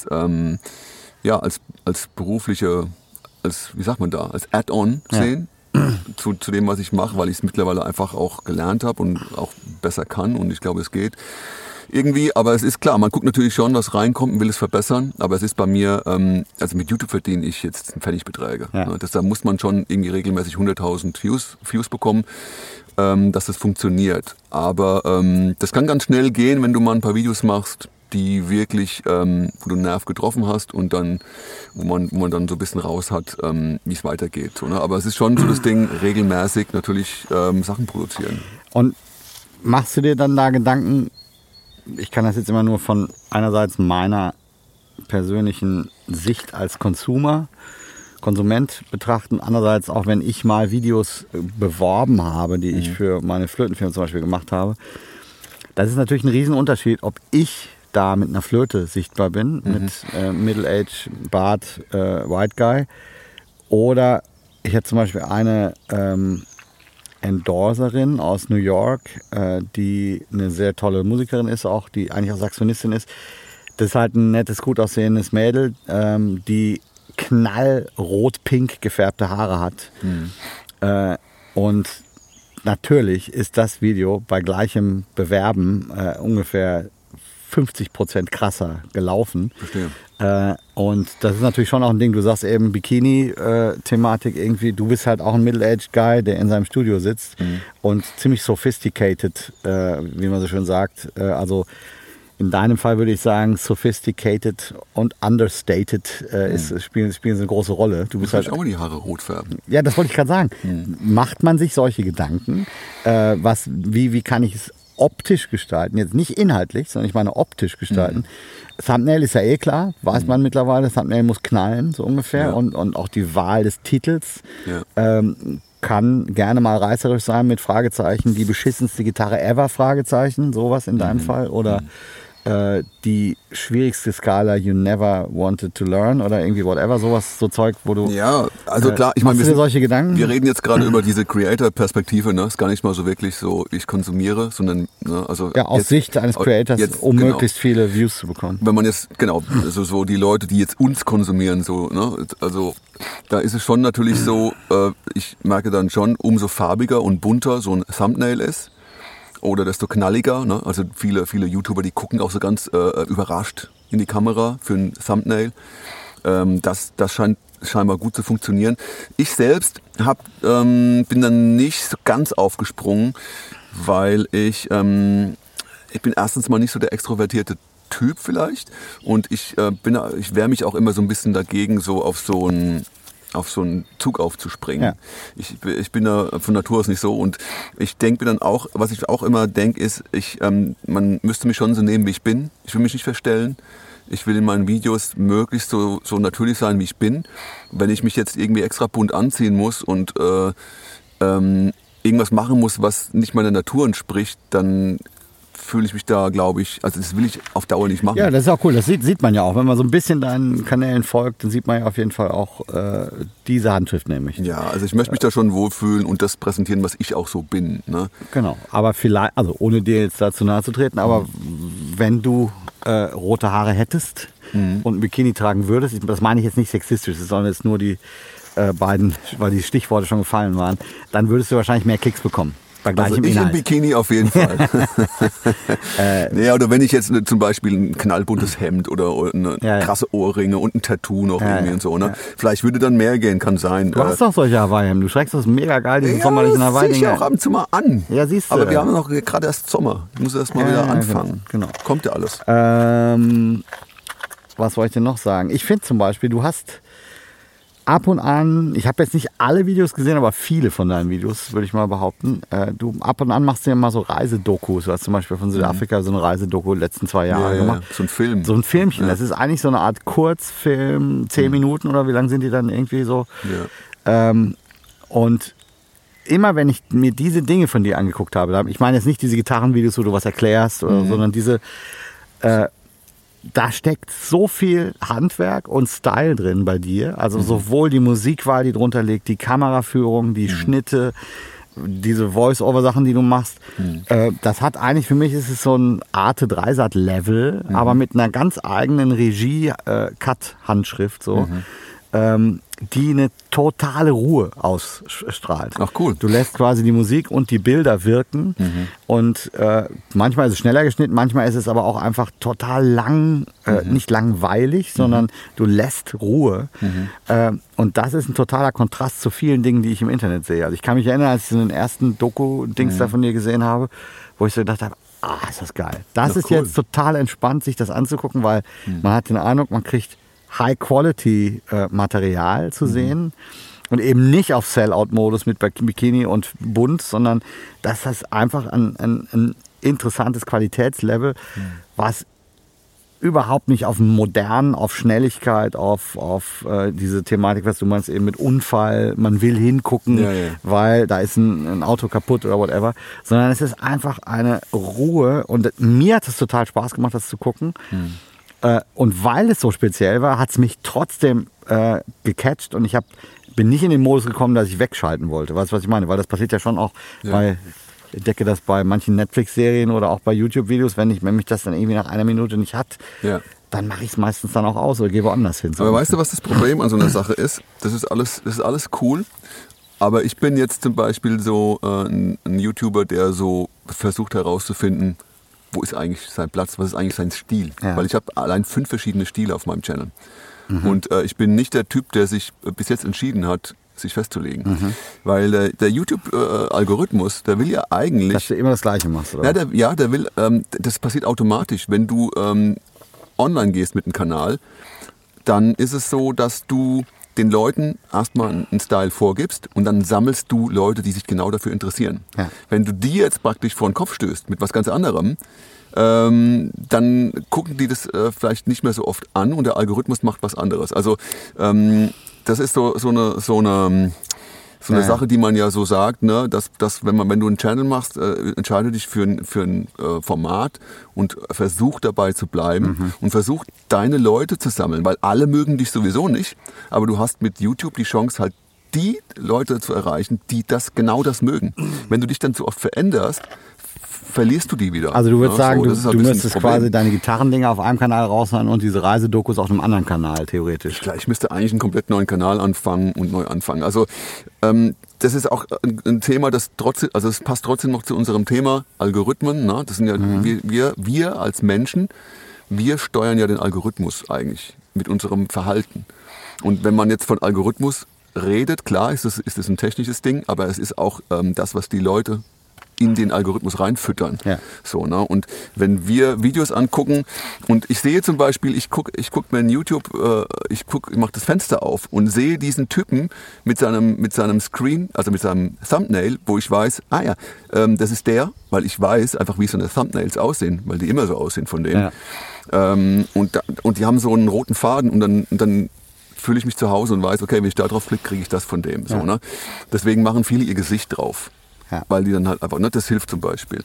berufliche, als Add-on sehen. zu dem, was ich mache, weil ich es mittlerweile einfach auch gelernt habe und auch besser kann und ich glaube, es geht. Irgendwie, aber es ist klar, man guckt natürlich schon, was reinkommt und will es verbessern, aber es ist bei mir, also mit YouTube verdiene ich jetzt Pfennigbeträge. Ja. Da muss man schon irgendwie regelmäßig 100.000 Views bekommen, dass das funktioniert. Aber das kann ganz schnell gehen, wenn du mal ein paar Videos machst, die wirklich, wo du einen Nerv getroffen hast und dann, wo man dann so ein bisschen raus hat, wie es weitergeht. So, ne? Aber es ist schon so das Ding, regelmäßig natürlich Sachen produzieren. Und machst du dir dann da Gedanken, ich kann das jetzt immer nur von einerseits meiner persönlichen Sicht als Konsument betrachten, andererseits auch wenn ich mal Videos beworben habe, die ich für meine Flötenfirma zum Beispiel gemacht habe, das ist natürlich ein Riesenunterschied, ob ich da mit einer Flöte sichtbar bin, mit Middle-Age, Bart, White Guy, oder ich hätte zum Beispiel eine Endorserin aus New York, die eine sehr tolle Musikerin ist, auch die eigentlich auch Saxophonistin ist. Das ist halt ein nettes, gut aussehendes Mädel, die knallrot-pink gefärbte Haare hat. Und natürlich ist das Video bei gleichem Bewerben ungefähr 50% krasser gelaufen. Verstehe. Und das ist natürlich schon auch ein Ding, du sagst eben Bikini-Thematik irgendwie, du bist halt auch ein Middle-Aged Guy, der in seinem Studio sitzt und ziemlich sophisticated, wie man so schön sagt. Also in deinem Fall würde ich sagen, sophisticated und understated spielen eine große Rolle. Du bist halt auch mal die Haare rot färben. Ja, das wollte ich gerade sagen. Macht man sich solche Gedanken? Wie kann ich es optisch gestalten? Jetzt nicht inhaltlich, sondern ich meine optisch gestalten. Thumbnail ist ja eh klar, weiß man mittlerweile. Thumbnail muss knallen, so ungefähr. Ja. Und auch die Wahl des Titels kann gerne mal reißerisch sein mit Fragezeichen. Die beschissenste Gitarre ever, Fragezeichen, sowas in deinem Fall. Oder die schwierigste Skala you never wanted to learn oder irgendwie whatever, sowas, so Zeug, wo du... Ja, also klar, ich meine, wir solche Gedanken? Wir reden jetzt gerade über diese Creator-Perspektive, ne? Ist gar nicht mal so wirklich so, ich konsumiere, sondern, ne, also... Ja, aus Sicht eines Creators, um möglichst viele Views zu bekommen. Wenn man jetzt, genau, also so die Leute, die jetzt uns konsumieren, so, ne? Also, da ist es schon natürlich so, ich merke dann schon, umso farbiger und bunter so ein Thumbnail ist, oder desto knalliger, ne? Also viele YouTuber, die gucken auch so ganz überrascht in die Kamera für ein Thumbnail. Das scheint scheinbar gut zu funktionieren. Ich selbst bin dann nicht so ganz aufgesprungen, weil ich bin erstens mal nicht so der extrovertierte Typ vielleicht und ich wehre mich auch immer so ein bisschen dagegen, so auf so einen Zug aufzuspringen. Ja. Ich bin da von Natur aus nicht so und ich denke mir dann auch, was ich auch immer denke, ist, man müsste mich schon so nehmen, wie ich bin. Ich will mich nicht verstellen. Ich will in meinen Videos möglichst so natürlich sein, wie ich bin. Wenn ich mich jetzt irgendwie extra bunt anziehen muss und irgendwas machen muss, was nicht meiner Natur entspricht, dann fühle ich mich da, glaube ich, also das will ich auf Dauer nicht machen. Ja, das ist auch cool, das sieht man ja auch. Wenn man so ein bisschen deinen Kanälen folgt, dann sieht man ja auf jeden Fall auch diese Handschrift nämlich. Ja, also ich möchte mich da schon wohlfühlen und das präsentieren, was ich auch so bin. Ne? Genau, aber vielleicht, also ohne dir jetzt dazu nahe zu treten, aber wenn du rote Haare hättest und ein Bikini tragen würdest, das meine ich jetzt nicht sexistisch, sondern jetzt nur die beiden, weil die Stichworte schon gefallen waren, dann würdest du wahrscheinlich mehr Klicks bekommen. Also ich im Bikini auf jeden Fall. Ja, oder wenn ich jetzt zum Beispiel ein knallbuntes Hemd oder eine krasse Ohrringe und ein Tattoo noch irgendwie und so. Ne? Ja. Vielleicht würde dann mehr gehen, kann sein. Du hast doch solche Hawaii-Hemden. Du trägst das mega geil, diese sommerlichen Hawaii-Dinger. Ja, das auch ab und zu mal an. Ja, siehst du. Aber wir haben noch gerade erst Sommer. Ich muss erst mal wieder anfangen. Genau. Kommt ja alles. Was wollte ich denn noch sagen? Ich finde zum Beispiel, du hast ab und an, ich habe jetzt nicht alle Videos gesehen, aber viele von deinen Videos, würde ich mal behaupten. Du ab und an machst du ja mal so Reisedokus. Du hast zum Beispiel von Südafrika so eine Reisedoku die letzten 2 Jahre gemacht. So ein Film. So ein Filmchen. Ja. Das ist eigentlich so eine Art Kurzfilm, 10 Minuten oder wie lang sind die dann irgendwie so? Ja. Und immer wenn ich mir diese Dinge von dir angeguckt habe, ich meine jetzt nicht diese Gitarrenvideos, wo du was erklärst, sondern diese... da steckt so viel Handwerk und Style drin bei dir. Also sowohl die Musikwahl, die drunter liegt, die Kameraführung, die Schnitte, diese Voice-Over-Sachen, die du machst. Das hat eigentlich, für mich ist es so ein Arte Dreisat-Level, aber mit einer ganz eigenen Regie-Cut-Handschrift. So. die eine totale Ruhe ausstrahlt. Ach cool. Du lässt quasi die Musik und die Bilder wirken und manchmal ist es schneller geschnitten, manchmal ist es aber auch einfach total lang, nicht langweilig, sondern du lässt Ruhe. Und das ist ein totaler Kontrast zu vielen Dingen, die ich im Internet sehe. Also ich kann mich erinnern, als ich so den ersten Doku-Dings da von dir gesehen habe, wo ich so gedacht habe, ist das geil. Das ist cool. Jetzt total entspannt, sich das anzugucken, weil man hat den Eindruck, man kriegt High-Quality-Material zu sehen und eben nicht auf Sell-Out-Modus mit Bikini und bunt, sondern das ist einfach ein interessantes Qualitätslevel, was überhaupt nicht auf modern, auf Schnelligkeit, auf diese Thematik, was du meinst, eben mit Unfall, man will hingucken, weil da ist ein Auto kaputt oder whatever, sondern es ist einfach eine Ruhe und mir hat es total Spaß gemacht, das zu gucken. Und weil es so speziell war, hat es mich trotzdem gecatcht und ich bin nicht in den Modus gekommen, dass ich wegschalten wollte. Weißt du, was ich meine? Weil das passiert ja schon auch ich entdecke das bei manchen Netflix-Serien oder auch bei YouTube-Videos, wenn mich das dann irgendwie nach einer Minute nicht hat, dann mache ich es meistens dann auch aus oder gehe woanders hin. Aber weißt du, was das Problem an so einer Sache ist? Das ist alles cool, aber ich bin jetzt zum Beispiel so ein YouTuber, der so versucht herauszufinden, wo ist eigentlich sein Platz, was ist eigentlich sein Stil? Weil ich habe allein 5 verschiedene Stile auf meinem Channel. Und ich bin nicht der Typ, der sich bis jetzt entschieden hat, sich festzulegen. Weil der YouTube-Algorithmus, der will ja eigentlich... Dass du immer das Gleiche machst, oder? Der will, das passiert automatisch. Wenn du online gehst mit einem Kanal, dann ist es so, dass du den Leuten erstmal einen Style vorgibst und dann sammelst du Leute, die sich genau dafür interessieren. Ja. Wenn du die jetzt praktisch vor den Kopf stößt mit was ganz anderem, dann gucken die das vielleicht nicht mehr so oft an und der Algorithmus macht was anderes. Also das ist so eine Sache, die man ja so sagt, ne, dass wenn du einen Channel machst, entscheide dich für ein Format und versuch dabei zu bleiben und versuch deine Leute zu sammeln, weil alle mögen dich sowieso nicht, aber du hast mit YouTube die Chance halt die Leute zu erreichen, die genau das mögen. Wenn du dich dann zu oft veränderst, verlierst du die wieder. Also du würdest sagen, halt du müsstest quasi deine Gitarrendinger auf einem Kanal raushauen und diese Reisedokus auf einem anderen Kanal, theoretisch. Klar, ich müsste eigentlich einen komplett neuen Kanal anfangen und neu anfangen. Also das ist auch ein Thema, das trotzdem, also es passt trotzdem noch zu unserem Thema Algorithmen. Ne? Das sind ja wir als Menschen, wir steuern ja den Algorithmus eigentlich mit unserem Verhalten. Und wenn man jetzt von Algorithmus redet, klar ist das ein technisches Ding, aber es ist auch das, was die Leute in den Algorithmus reinfüttern. Ja. So, ne? Und wenn wir Videos angucken und ich sehe zum Beispiel, ich guck mir in YouTube, ich mache das Fenster auf und sehe diesen Typen mit seinem Screen, also mit seinem Thumbnail, wo ich weiß, das ist der, weil ich weiß einfach, wie so eine Thumbnails aussehen, weil die immer so aussehen von denen. Ja. Und die haben so einen roten Faden und dann fühle ich mich zu Hause und weiß, okay, wenn ich da drauf klicke, kriege ich das von dem. So, ne? Deswegen machen viele ihr Gesicht drauf. Ja. Weil die dann halt einfach, ne, das hilft zum Beispiel.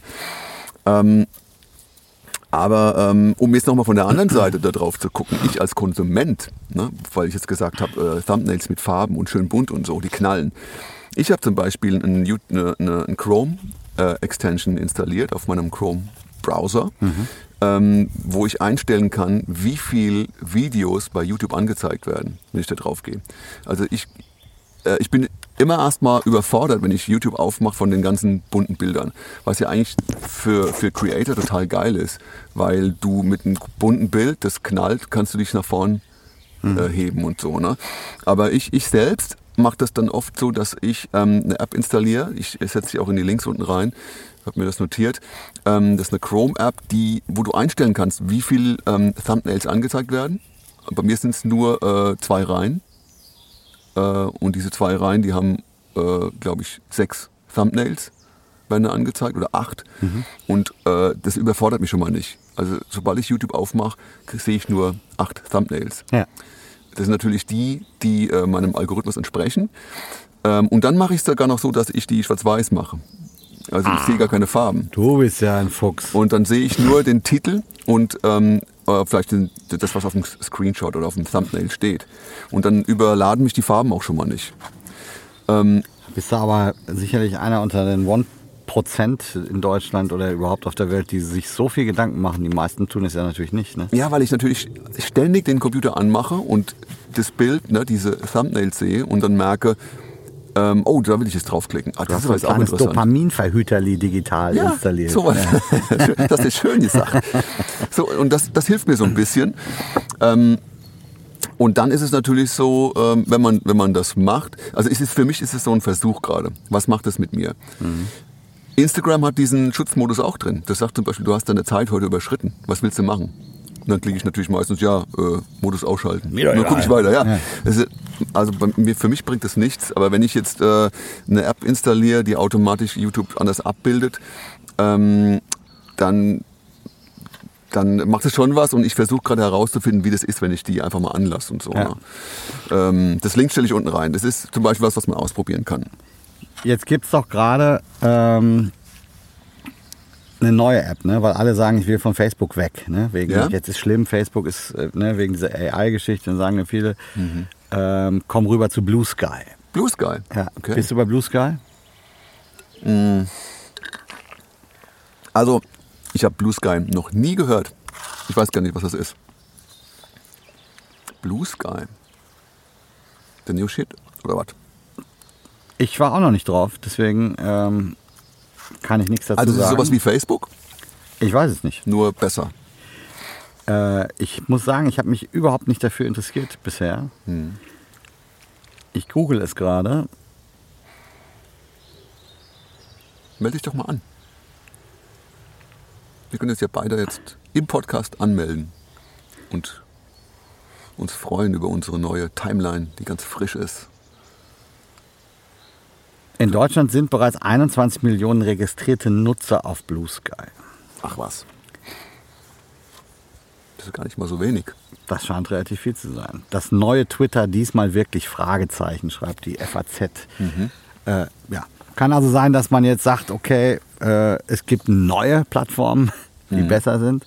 Aber um jetzt nochmal von der anderen Seite da drauf zu gucken, ich als Konsument, ne, weil ich jetzt gesagt habe, Thumbnails mit Farben und schön bunt und so, die knallen. Ich habe zum Beispiel eine Chrome Extension installiert auf meinem Chrome Browser, wo ich einstellen kann, wie viel Videos bei YouTube angezeigt werden, wenn ich da drauf gehe. Also ich bin immer erstmal überfordert, wenn ich YouTube aufmache von den ganzen bunten Bildern. Was ja eigentlich für Creator total geil ist, weil du mit einem bunten Bild, das knallt, kannst du dich nach vorn heben und so. Ne? Aber ich selbst mache das dann oft so, dass ich eine App installiere. Ich setze sie auch in die Links unten rein. Habe mir das notiert. Das ist eine Chrome-App, wo du einstellen kannst, wie viel Thumbnails angezeigt werden. Bei mir sind es nur 2 Reihen. Und diese 2 Reihen, die haben, glaube ich, 6 Thumbnails, werden da angezeigt, oder 8. Und das überfordert mich schon mal nicht. Also sobald ich YouTube aufmache, sehe ich nur 8 Thumbnails. Ja. Das sind natürlich die meinem Algorithmus entsprechen. Und dann mache ich es sogar noch so, dass ich die schwarz-weiß mache. Also ich sehe gar keine Farben. Du bist ja ein Fuchs. Und dann sehe ich nur den Titel und vielleicht das, was auf dem Screenshot oder auf dem Thumbnail steht. Und dann überladen mich die Farben auch schon mal nicht. Bist du aber sicherlich einer unter den 1% Prozent in Deutschland oder überhaupt auf der Welt, die sich so viel Gedanken machen. Die meisten tun es ja natürlich nicht. Ne? Ja, weil ich natürlich ständig den Computer anmache und das Bild, ne, diese Thumbnails sehe und dann merke, oh, da will ich jetzt draufklicken. Das ist ein kleines Dopaminverhüterli digital installiert. Sowas. Das ist schön gesagt. So, und das hilft mir so ein bisschen. Und dann ist es natürlich so, wenn man das macht, also für mich ist es so ein Versuch gerade. Was macht das mit mir? Mhm. Instagram hat diesen Schutzmodus auch drin. Das sagt zum Beispiel, du hast deine Zeit heute überschritten. Was willst du machen? Und dann klicke ich natürlich meistens, Modus ausschalten. Und dann gucke ich weiter, ja. Also für mich bringt das nichts, aber wenn ich jetzt eine App installiere, die automatisch YouTube anders abbildet, dann macht es schon was und ich versuche gerade herauszufinden, wie das ist, wenn ich die einfach mal anlasse und so. Ja. Ne? Das Link stelle ich unten rein. Das ist zum Beispiel was man ausprobieren kann. Jetzt gibt es doch gerade eine neue App, ne? Weil alle sagen, ich will von Facebook weg. Ne? Jetzt ist schlimm, Facebook ist wegen dieser AI-Geschichte, dann sagen viele, komm rüber zu Blue Sky. Blue Sky? Ja. Okay. Bist du bei Blue Sky? Also, ich habe Blue Sky noch nie gehört. Ich weiß gar nicht, was das ist. Blue Sky? The new shit? Oder was? Ich war auch noch nicht drauf, deswegen kann ich nichts dazu sagen. Also ist es sowas wie Facebook? Ich weiß es nicht. Nur besser. Ich muss sagen, ich habe mich überhaupt nicht dafür interessiert bisher. Ich google es gerade. Melde dich doch mal an. Wir können uns ja beide jetzt im Podcast anmelden und uns freuen über unsere neue Timeline, die ganz frisch ist. In Deutschland sind bereits 21 Millionen registrierte Nutzer auf Blue Sky. Ach was. Das ist gar nicht mal so wenig. Das scheint relativ viel zu sein. Das neue Twitter, diesmal wirklich Fragezeichen, schreibt die FAZ. Kann also sein, dass man jetzt sagt, okay, es gibt neue Plattformen, die besser sind.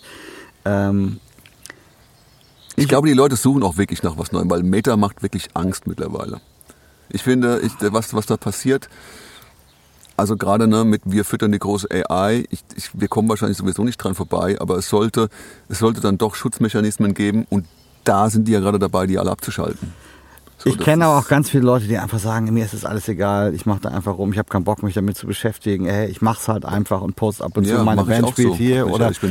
Ich glaube, die Leute suchen auch wirklich nach was Neuem, weil Meta macht wirklich Angst mittlerweile. Ich finde, was da passiert, also gerade mit wir füttern die große AI, wir kommen wahrscheinlich sowieso nicht dran vorbei, aber es sollte dann doch Schutzmechanismen geben und da sind die ja gerade dabei, die alle abzuschalten. So, ich kenne aber auch ganz viele Leute, die einfach sagen, mir ist das alles egal, ich mache da einfach rum, ich habe keinen Bock, mich damit zu beschäftigen. Ich mache es halt einfach und poste ab und zu, meine Band spielt so. Hier.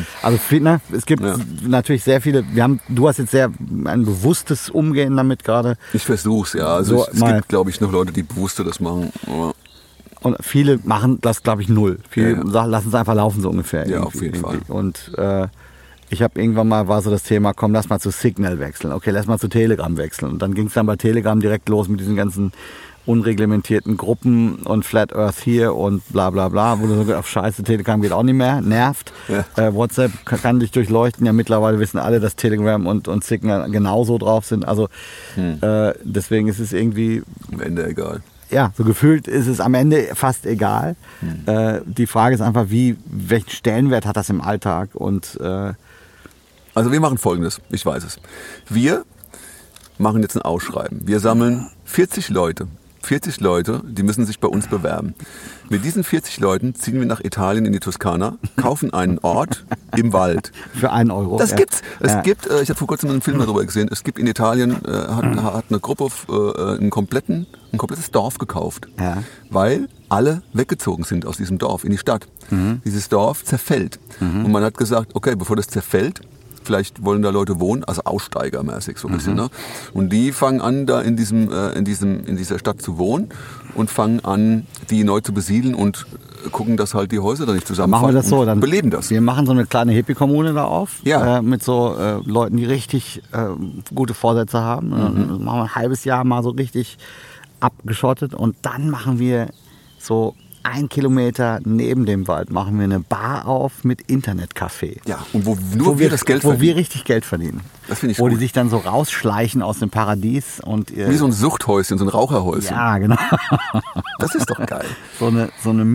Es gibt natürlich sehr viele, du hast jetzt ein bewusstes Umgehen damit gerade. Ich versuch's, ja. Also es gibt, glaube ich, noch Leute, die bewusster das machen. Und viele machen das, glaube ich, null. Viele lassen es einfach laufen, so ungefähr. Ja, auf jeden Fall. Und ich habe irgendwann mal, war so das Thema, komm, lass mal zu Signal wechseln. Okay, lass mal zu Telegram wechseln. Und dann ging es dann bei Telegram direkt los mit diesen ganzen unreglementierten Gruppen und Flat Earth hier und bla bla bla. Wo du so auf Scheiße, Telegram geht auch nicht mehr, nervt. Ja. WhatsApp kann dich durchleuchten. Ja, mittlerweile wissen alle, dass Telegram und Signal genauso drauf sind. Also deswegen ist es irgendwie... Am Ende egal. Ja, so gefühlt ist es am Ende fast egal. Die Frage ist einfach, welchen Stellenwert hat das im Alltag? Und also wir machen Folgendes, ich weiß es. Wir machen jetzt ein Ausschreiben. Wir sammeln 40 Leute, die müssen sich bei uns bewerben. Mit diesen 40 Leuten ziehen wir nach Italien in die Toskana, kaufen einen Ort im Wald. Für 1 Euro. Das gibt's. Ich habe vor kurzem einen Film darüber gesehen. Es gibt in Italien, hat eine Gruppe ein komplettes Dorf gekauft, weil alle weggezogen sind aus diesem Dorf in die Stadt. Dieses Dorf zerfällt. Und man hat gesagt, okay, bevor das zerfällt, vielleicht wollen da Leute wohnen, also aussteigermäßig so ein bisschen. Ne? Und die fangen an, da in dieser Stadt zu wohnen und fangen an, die neu zu besiedeln und gucken, dass halt die Häuser da nicht zusammenfallen. Machen wir das so, dann beleben das. Wir machen so eine kleine Hippie-Kommune da auf, mit so Leuten, die richtig gute Vorsätze haben. Dann machen wir ein halbes Jahr mal so richtig abgeschottet und dann machen wir so 1 Kilometer neben dem Wald machen wir eine Bar auf mit Internetcafé. Ja, und wo wir das Geld verdienen. Wo wir richtig Geld verdienen. Das finde ich gut. Wo die sich dann so rausschleichen aus dem Paradies. Wie so ein Suchthäuschen, so ein Raucherhäuschen. Ja, genau. Das ist doch geil. So eine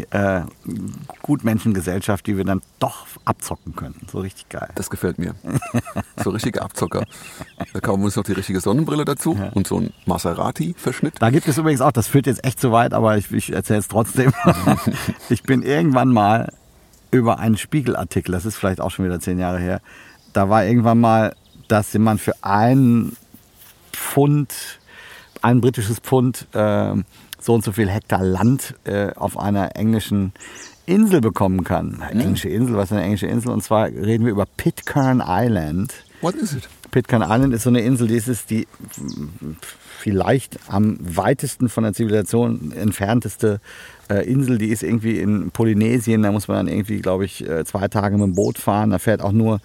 Mini-Gutmenschengesellschaft, die wir dann doch abzocken können. So richtig geil. Das gefällt mir. So richtige Abzocker. Da kaufen wir uns noch die richtige Sonnenbrille dazu und so ein Maserati-Verschnitt. Da gibt es übrigens auch, das führt jetzt echt zu weit, aber ich erzähle es trotzdem. trotzdem. Ich bin irgendwann mal über einen Spiegelartikel, das ist vielleicht auch schon wieder 10 Jahre her, da war irgendwann mal, dass jemand für ein britisches Pfund, so und so viel Hektar Land auf einer englischen Insel bekommen kann. Englische Insel, was ist eine englische Insel? Und zwar reden wir über Pitcairn Island. What is it? Pitcairn Island ist so eine Insel, die vielleicht am weitesten von der Zivilisation entfernteste Insel. Die ist irgendwie in Polynesien, da muss man dann irgendwie, glaube ich, 2 Tage mit dem Boot fahren. Da fährt auch nur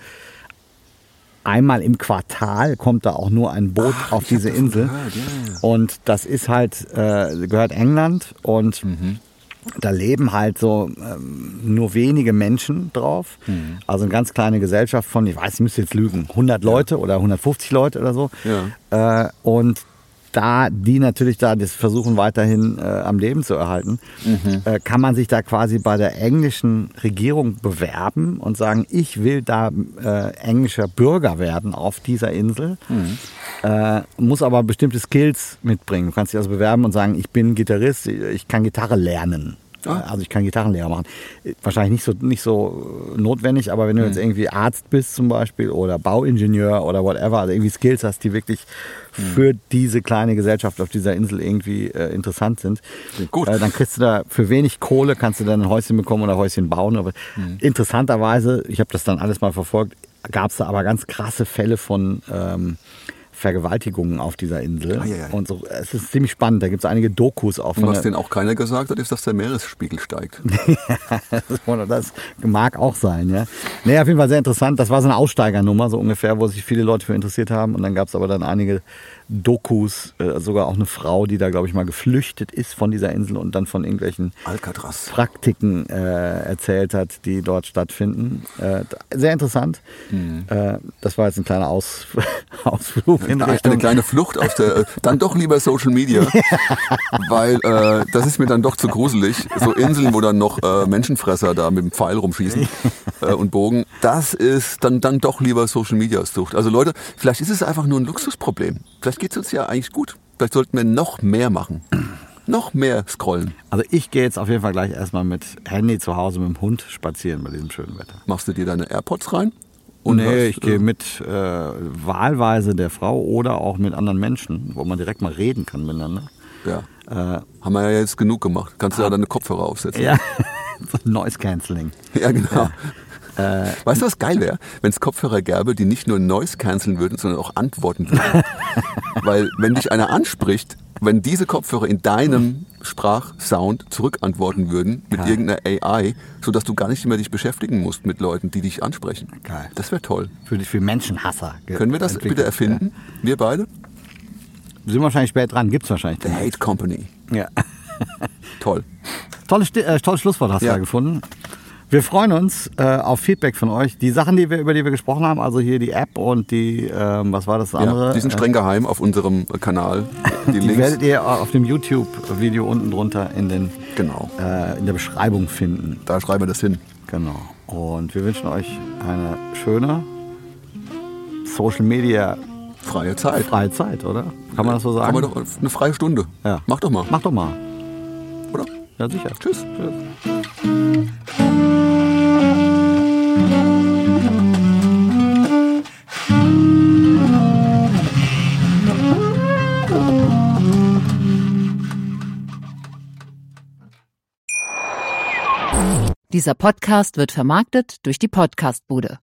einmal im Quartal kommt da auch nur ein Boot auf diese Insel. Gehört, yeah. Und das ist halt, gehört England und da leben halt so nur wenige Menschen drauf. Also eine ganz kleine Gesellschaft von, ich weiß, ich müsste jetzt lügen, 100 Leute oder 150 Leute oder so. Ja. Und da die natürlich da das versuchen weiterhin am Leben zu erhalten, kann man sich da quasi bei der englischen Regierung bewerben und sagen, ich will da englischer Bürger werden auf dieser Insel, muss aber bestimmte Skills mitbringen. Du kannst dich also bewerben und sagen, ich bin Gitarrist, ich kann Gitarre lernen. Also ich kann Gitarrenlehrer machen. Wahrscheinlich nicht so notwendig, aber wenn du jetzt irgendwie Arzt bist zum Beispiel oder Bauingenieur oder whatever, also irgendwie Skills hast, die wirklich für diese kleine Gesellschaft auf dieser Insel irgendwie interessant sind, gut. Dann kriegst du da für wenig Kohle, kannst du dann ein Häuschen bekommen oder Häuschen bauen. Aber interessanterweise, ich habe das dann alles mal verfolgt, gab es da aber ganz krasse Fälle von Vergewaltigungen auf dieser Insel. Und so, es ist ziemlich spannend, da gibt es einige Dokus auch. Und was denen auch keiner gesagt hat, ist, dass der Meeresspiegel steigt. Das mag auch sein, ja. Nee, auf jeden Fall sehr interessant. Das war so eine Aussteigernummer, so ungefähr, wo sich viele Leute für interessiert haben. Und dann gab es aber dann einige Dokus, sogar auch eine Frau, die da, glaube ich, mal geflüchtet ist von dieser Insel und dann von irgendwelchen Alcatraz Praktiken erzählt hat, die dort stattfinden. Sehr interessant. Das war jetzt ein kleiner Ausflug. Eine kleine Flucht aus der, dann doch lieber Social Media, weil das ist mir dann doch zu gruselig. So Inseln, wo dann noch Menschenfresser da mit dem Pfeil rumschießen und Bogen, das ist dann doch lieber Social Media Sucht. Also Leute, vielleicht ist es einfach nur ein Luxusproblem. Vielleicht geht es uns ja eigentlich gut. Vielleicht sollten wir noch mehr machen. Noch mehr scrollen. Also ich gehe jetzt auf jeden Fall gleich erstmal mit Handy zu Hause mit dem Hund spazieren bei diesem schönen Wetter. Machst du dir deine AirPods rein? Nee, ich gehe mit wahlweise der Frau oder auch mit anderen Menschen, wo man direkt mal reden kann miteinander. Ja. Haben wir ja jetzt genug gemacht. Kannst du ja deine Kopfhörer aufsetzen. Ja, Noise Cancelling. Ja, genau. Ja. Weißt du, was geil wäre? Wenn es Kopfhörer gäbe, die nicht nur Noise canceln würden, sondern auch antworten würden. Weil wenn dich einer anspricht, wenn diese Kopfhörer in deinem Sprachsound zurückantworten würden mit irgendeiner AI, sodass du gar nicht mehr dich beschäftigen musst mit Leuten, die dich ansprechen. Geil. Das wäre toll. Für Menschenhasser. Können wir das bitte erfinden? Ja. Wir beide? Wir sind wahrscheinlich spät dran. Gibt's wahrscheinlich. The Hate Company. Ja. Toll. Tolles Schlusswort hast du da gefunden. Wir freuen uns auf Feedback von euch. Die Sachen, über die wir gesprochen haben, also hier die App und die, was war das andere? Ja, die sind streng geheim auf unserem Kanal. Die Links werdet ihr auf dem YouTube-Video unten drunter in der Beschreibung finden. Da schreiben wir das hin. Genau. Und wir wünschen euch eine schöne Social Media freie Zeit. Freie Zeit, oder? Kann man das so sagen? Kann man doch eine freie Stunde. Ja. Mach doch mal. Mach doch mal. Oder? Ja, sicher. Tschüss. Dieser Podcast wird vermarktet durch die Podcastbude.